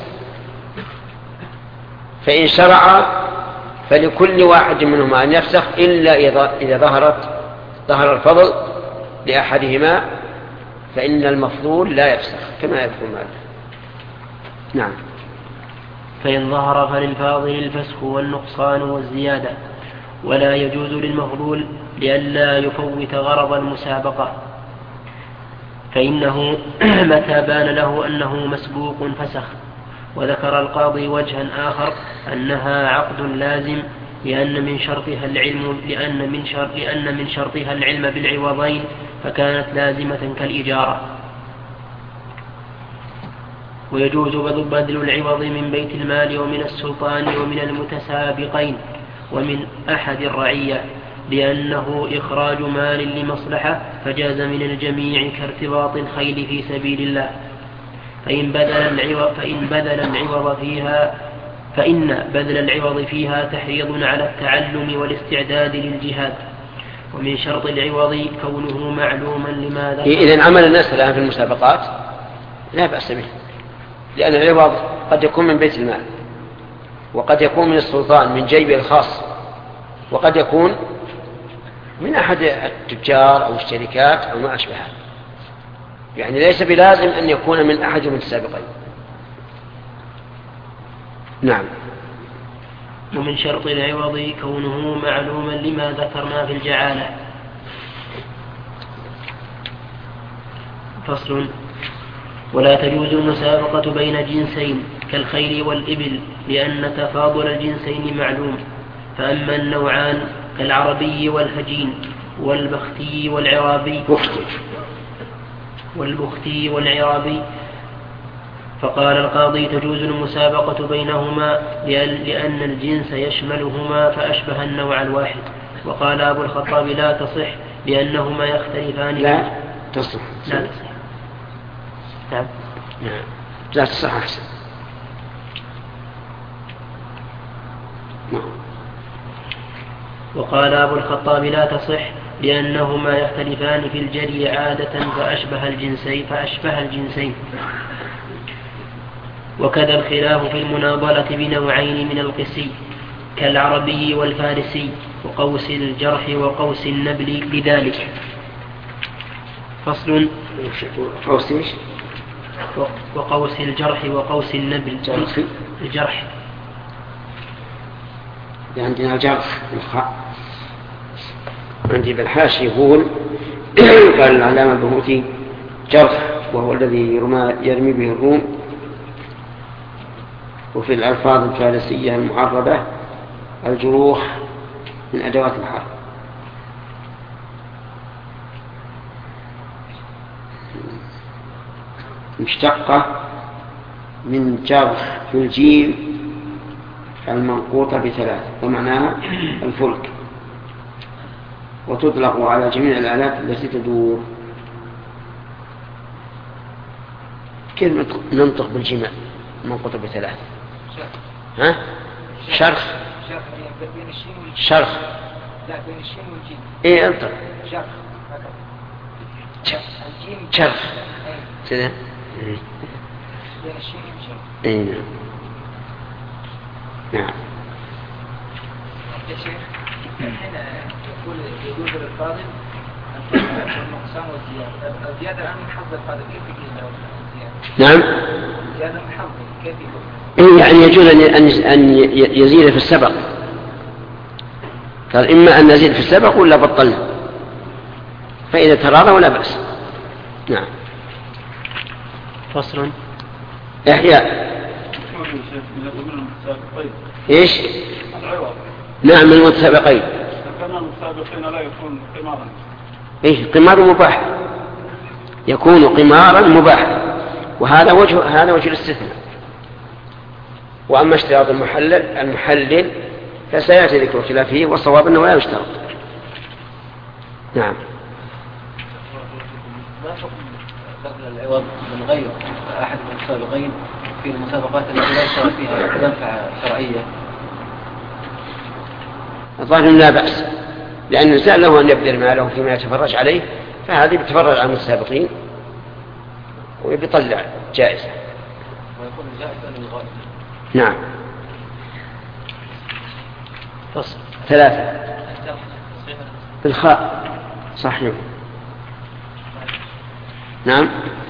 فإن شرع فلكل واحد منهما أن يفسخ إلا إذا ظهر الفضل لأحدهما، فإن المفضول لا يفسخ كما يذكر مالك. نعم. فإن ظهر فللفاضل الفسخ والنقصان والزيادة، ولا يجوز للمفضول لئلا يفوت غرض المسابقة، فإنه متى بان له أنه مسبوق فسخ. وذكر القاضي وجها آخر أنها عقد لازم لأن من شرطها العلم بالعوضين، فكانت لازمة كالإجارة. ويجوز بذل العوض من بيت المال ومن السلطان ومن المتسابقين ومن أحد الرعية، لأنه إخراج مال لمصلحة، فجاز من الجميع كارتباط الخيل في سبيل الله. فإن بذل العوض فيها تحريض على التعلم والاستعداد للجهاد. ومن شرط العوض كونه معلوما لما ذكر. إذن عمل الناس الآن في المسابقات لا بأس به، لأن العوض قد يكون من بيت المال، وقد يكون من السلطان من جيبه الخاص، وقد يكون من أحد التجار أو الشركات أو ما أشبه هذا، يعني ليس بلازم أن يكون من أحد المتسابقين. نعم. ومن شرط العوض كونه معلوما لما ذكرنا في الجعالة. فصل. ولا تجوز المسابقة بين جنسين كالخيل والإبل، لأن تفاضل الجنسين معلوم. فأما النوعان كالعربي والهجين والبختي والعرابي فقال القاضي تجوز المسابقة بينهما لأن الجنس يشملهما فأشبه النوع الواحد. وقال أبو الخطاب لا تصح لأنهما يختلفان. لا تصح. نعم. لا تصح أحسن. وقال أبو الخطاب لا تصح لأنهما يختلفان في الجري عادة فأشبه الجنسين. وكذا الخلاف في المناضلة بنوعين من القسي كالعربي والفارسي وقوس الجرح وقوس النبل لذلك. فصل. وقوس الجرح وقوس النبل. الجرح عندنا جرح الخاء. عندي بالحاشي يقول قال العلامة البهوتي جرح وهو الذي يرمي به الروم، وفي الألفاظ الفارسية المعربة الجروح من أدوات الحرب. مشتقة من جرح في الجيم المنقوطة بثلاث، ومعناها الفلك، وتطلق على جميع الآلات التي تدور. كيف ننطق بالجيم منقوطة بثلاث؟ ها؟ شرخ. لا بين الشين والجيم. ايه انطق. شرخ. كذا. بين الشين والجيم. ايه نعم. يا شيخ هنا يقول للفاضل النقصان والزيادة. الزيادة الآن من حظ الفاضل كيف يجوز الزيادة؟ نعم. زيادة من حظه كيف يجوز؟ يعني يجوز أن يزيد في السبق. قال إما أن نزيد في السبق ولا بطلنا، فإذا تراضى ولا بأس. نعم. فصل. إحياء. إيش؟ نعم من المتسابقين. كان المتسابقين لا يكون قمارا. إيه قمار مباح، يكون قمارا مباح وهذا وجه الاستثناء. وأما اشتراط المحلل فسيأتي ذكر خلافه، والصواب أنه لا يشترط. نعم. ما حكم بذل العوض من غير أحد المتسابقين في المسابقات التي لا يشترط فيها منفعة شرعية؟ الظاهر لا بأس، لأن الإنسان له أن يبذل ماله فيما يتفرج عليه، فهذه بتفرج على المتسابقين ويطلع جائزة. ويكون جائزة للغاية. نعم. فصل 3 بالخاء صحيح. نعم.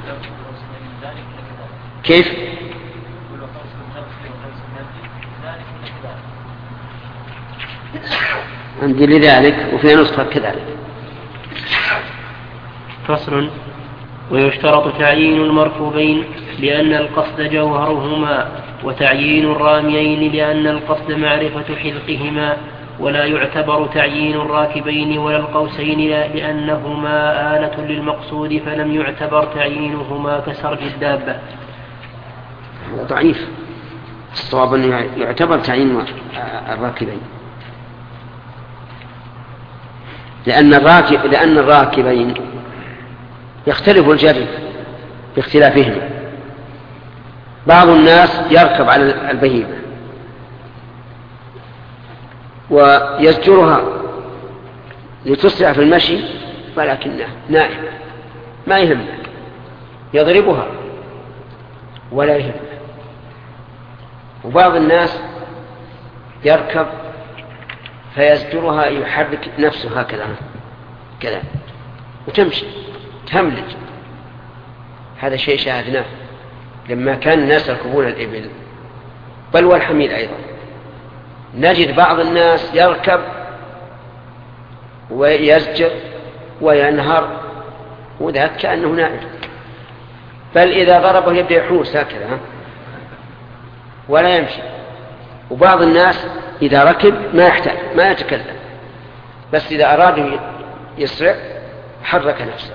كيف؟ عندي لذلك وفي نسخة كذلك. فصل. ويشترط تعيين المركوبين لأن القصد جوهرهما، وتعيين الراميين لأن القصد معرفة حذقهما، ولا يعتبر تعيين الراكبين ولا القوسين لأنهما آلة للمقصود، فلم يعتبر تعيينهما كسرج الدابة. هذا ضعيف. الصواب أنه يعتبر تعيين الراكبين، لأن الراكبين يختلف الجري باختلافهما. بعض الناس يركب على البهيمة ويزجرها لتسرع في المشي، ولكنه نائم ما يهمه، يضربها ولا يهمه. وبعض الناس يركب فيزجرها، يحرك نفسه هكذا كذا وتمشي تهملج. هذا شيء شاهدناه لما كان الناس يركبون الإبل بل والحمير أيضا. نجد بعض الناس يركب ويزجر وينهر وذاك كأنه نائم، بل إذا ضربه يبدأ يحوس هكذا ولا يمشي. وبعض الناس إذا ركب ما يحتاج ما يتكلم، بس إذا أراد يسرع حرك نفسه.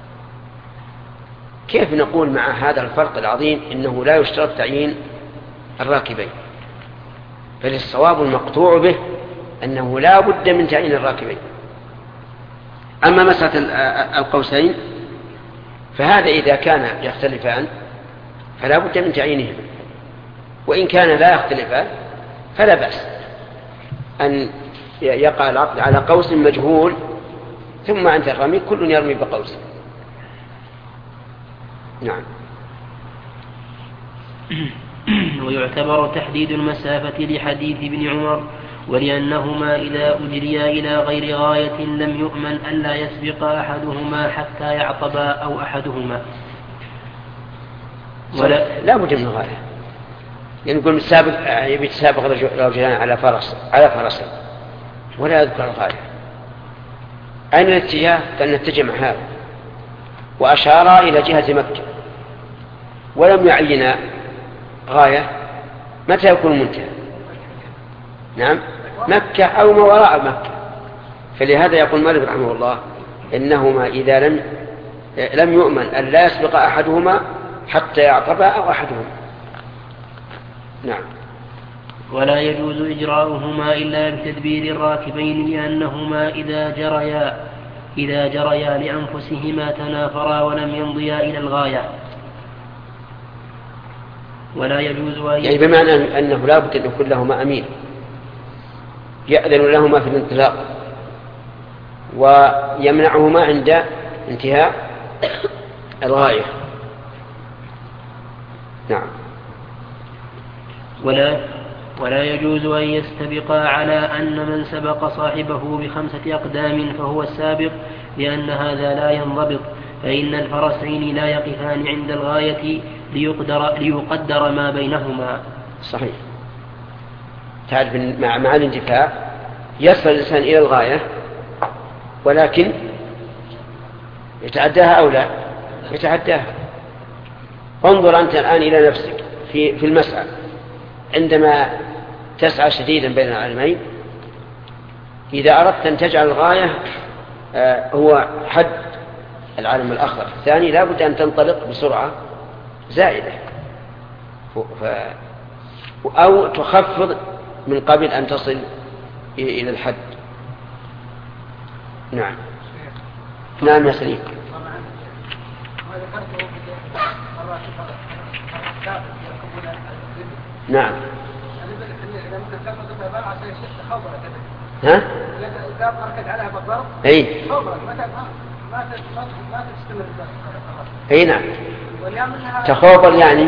كيف نقول مع هذا الفرق العظيم إنه لا يشترط تعيين الراكبين؟ فالصواب المقطوع به أنه لا بد من تعيين الراكبين. أما مسألة القوسين فهذا إذا كان يختلفان فلا بد من تعيينهم، وإن كان لا يختلفان فلا بأس أن يقع العقد على قوس مجهول، ثم عند الرمي كل يرمي بقوس. نعم. ويعتبر تحديد المسافة لحديث ابن عمر، ولأنهما إذا أجريا إلى غير غاية لم يؤمن ألا يسبق أحدهما حتى يعطبا أو أحدهما. لا بد من غاية، يعني يقول السابق يبي يتسابق رجلان على فرس ولا يذكر الغاية. أين الاتجاه؟ قال نتجه مع هذا، وأشار إلى جهة مكة ولم يعين غاية. متى يكون منتهى؟ نعم مكة أو ما وراء مكة. فلهذا يقول مالك رحمه الله إنهما إذا لم يؤمن أن لا يسبق أحدهما حتى يعطب أو أحدهما. نعم. ولا يجوز إجراؤهما إلا بتدبير الراكبين، لأنهما إذا جريا لأنفسهما تنافرا ولم يمضيا إلى الغاية. ولا يجوز يعني بمعنى أنه لا بد أن يكون لهما أمين يأذن لهما في الانطلاق ويمنعهما عند انتهاء الغاية. نعم. ولا يجوز أن يستبقا على أن من سبق صاحبه ب5 أقدام فهو السابق، لأن هذا لا ينضبط، فإن الفرسين لا يقفان عند الغاية ليقدر ما بينهما. صحيح. تعرف مع الاندفاع يصل الإنسان إلى الغاية ولكن يتعداها أو لا يتعداها. انظر أنت الآن إلى نفسك في المسعى، عندما تسعى شديدا بين العالمين، إذا أردت أن تجعل الغاية هو حد العالم الآخر الثاني لا بد أن تنطلق بسرعة زائدة أو تخفض من قبل أن تصل إلى الحد. نعم. نعم يا سليم. نعم. ها؟ اي اي نعم. تخوبر يعني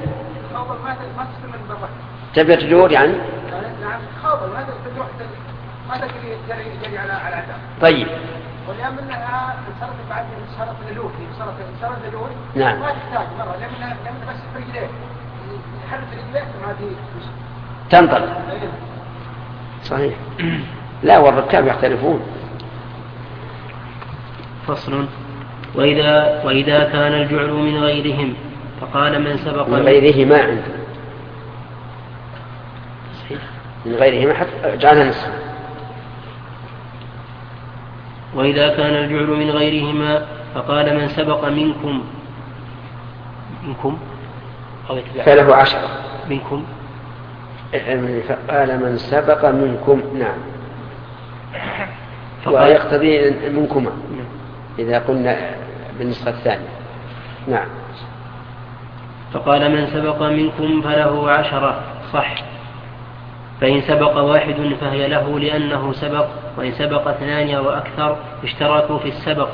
تبي تدور يعني. نعم خوبر ما تجري على عدم. طيب. ولأن منها صارت بعد صارت الألوف صارت الألوف. نعم. ما تحتاج مرة لأن بس في رجليه يحرك رجليه ما دي تنطلق. صحيح. لا والركاب يختلفون. فصل. وإذا كان الجعل من غيرهم فقال من سبق من غيرهما عنده. صحيح. من غيرهما حتى جعلها نصف. وإذا كان الجعل من غيرهما فقال من سبق منكم فله 10 منكم. فقال من سبق منكم. نعم. ويقتضي منكما إذا قلنا بالنسخة الثانية. نعم. فقال من سبق منكم فله 10 صح. فإن سبق واحد فهي له لأنه سبق، وإن سبق 2 أو أكثر اشتركوا في السبق.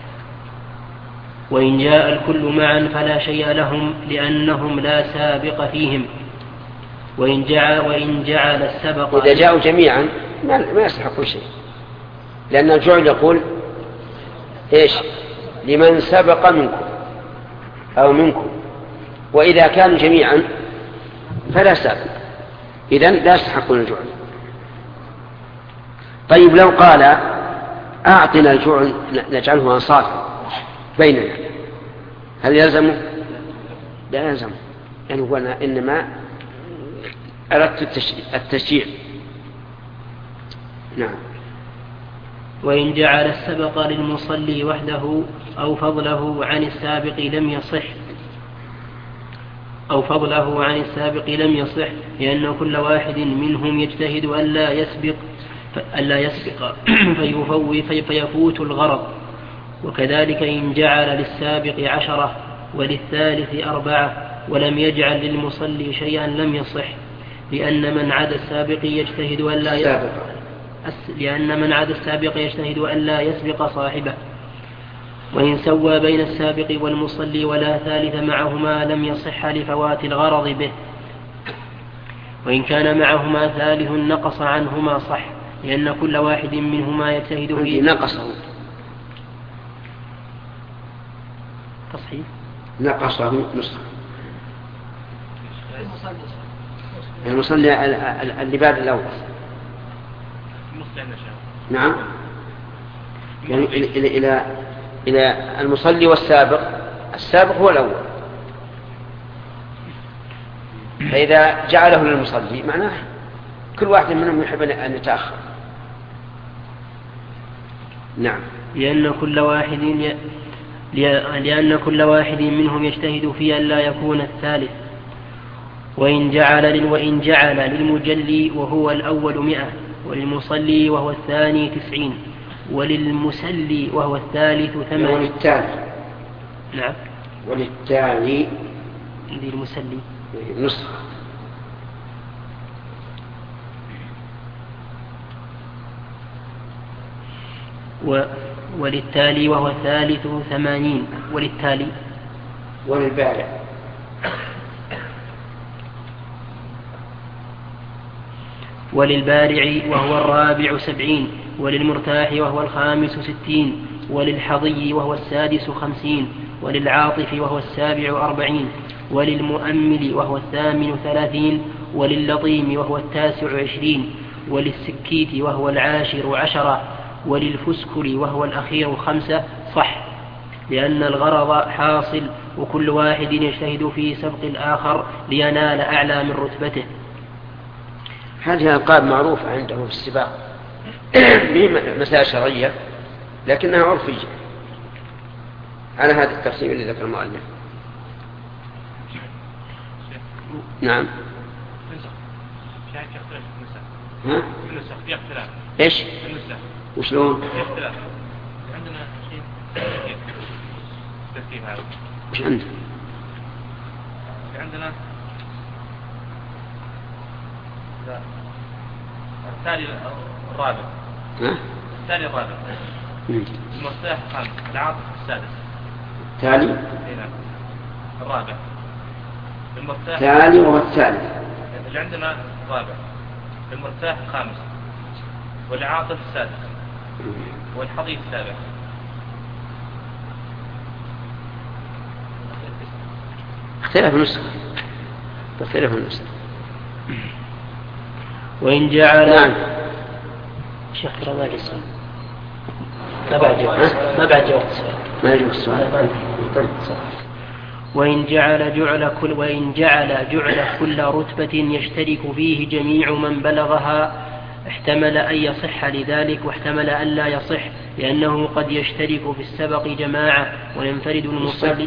وإن جاء الكل معا فلا شيء لهم لأنهم لا سابق فيهم. وإن جعل السبق إذا جاءوا جميعا ما يستحقوا شيء، لأن الجعل يقول إيش؟ لمن سبق منكم أو منكم. وإذا كانوا جميعا فلا سابق، إذن لا يستحقون الجعل. طيب لو قال أعطنا الجعل نجعله أنصافا بيننا، هل يلزمه؟ لا يلزمه، يعني هو إنما أردت التشجيع. نعم. وإن جعل السبق للمصلي وحده أو فضله عن السابق لم يصح لأن كل واحد منهم يجتهد ألا يسبق فيفوت الغرض. وكذلك إن جعل للسابق 10 وللثالث 4 ولم يجعل للمصلي شيئا لم يصح لأن من عدا السابق يجتهد ألا يسبق صاحبه. وإن سوى بين السابق والمصلي ولا ثالث معهما لم يصح لفوات الغرض به. وإن كان معهما ثالث نقص عنهما صح لأن كل واحد منهما يجتهد فيه. نقصه نصف. المصلي اللي بعد الأول. نعم. يعني إلى المصلي والسابق. السابق هو الأول، فإذا جعله للمصلي معناه كل واحد منهم يحب أن يتأخر. نعم. لأن كل واحد منهم يجتهد في أن لا يكون الثالث. وإن جعل للمجلي وهو الأول 100 وللمصلي وهو الثاني 90 وللمسلي وهو الثالث 80. وللتالي. نعم. وللتالي للمسلي نصف. وللتالي وهو الثالث 80 وللتالي. وللبارع وهو الرابع 70 وللمرتاح وهو الخامس 60 وللحظي وهو السادس 50 وللعاطف وهو السابع 40 وللمؤمل وهو الثامن 30 ولللطيم وهو التاسع 20 وللسكيت وهو العاشر 10 وللفسكر وهو الأخير 5 صح لأن الغرض حاصل وكل واحد يجتهد في سبق الآخر لينال أعلى من رتبته. هذه ألقاب معروفة عنده في السباق مسائل شرعية لكنها عرفية على هذا التقسيم الذي ذكر المؤلف. نعم. نسخ. شاهد يختلف النسخ. ها؟ النسخ في اختلاف. إيش؟ النسخ. وشلون؟ في اختلاف. عندنا شيء ترتيب هذا. وش عندنا؟ عندنا التالي الرابع. ها؟ التالي الرابع. المفتاح الخامس، العاطف السادس. تالي؟ نعم. الرابع. المفتاح تالي وهو الثالث. اللي عندنا الرابع. المفتاح الخامس. والعاطف السادس. والحضيض السابع. اختلاف النسخ. تختلف النسخ. وإن جعل نعم. شيخ ترى ما السؤال. ما بعد جواب السؤال. ما يجوز السؤال. طيب. وإن جعل جعل كل رتبة يشترك فيه جميع من بلغها احتمل أن يصح لذلك واحتمل أن لا يصح، لأنه قد يشترك في السبق جماعة وينفرد المصلي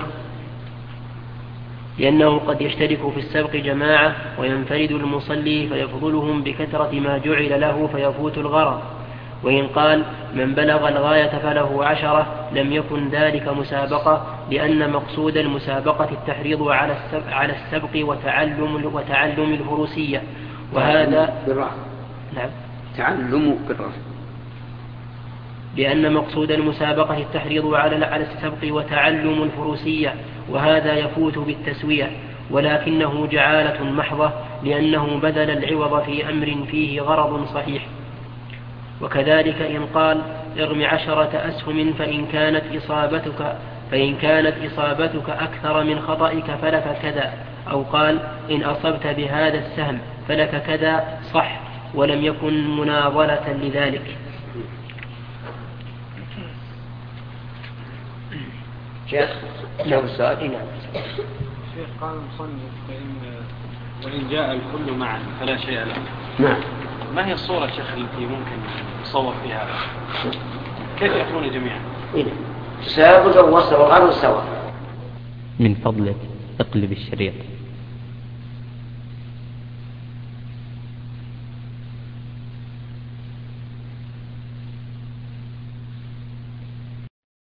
فيفضلهم بكثرة ما جعل له فيفوت الغرض. وإن قال من بلغ الغاية فله 10 لم يكن ذلك مسابقة، لأن مقصود المسابقة التحريض على السبق وتعلم الفروسية، وهذا نعم. تعلم بالرفع. لأن مقصود المسابقة التحريض على السبق وتعلم الفروسية، وهذا يفوت بالتسوية، ولكنه جعالة محضة، لأنه بذل العوض في أمر فيه غرض صحيح. وكذلك إن قال ارم 10 أسهم فإن كانت إصابتك أكثر من خطئك فلك كذا، أو قال إن أصبت بهذا السهم فلك كذا، صح، ولم يكن مناظرة لذلك. شيخ جاوب السؤال. شيخ قال المصنف وإن جاء الكل معا فلا شيء له. نعم. ما هي الصورة شيخ التي ممكن تصور فيها هذا؟ كيف يأتون جميعا؟ تسابق وصل والغرض سوا. من فضلك اقلب الشريط.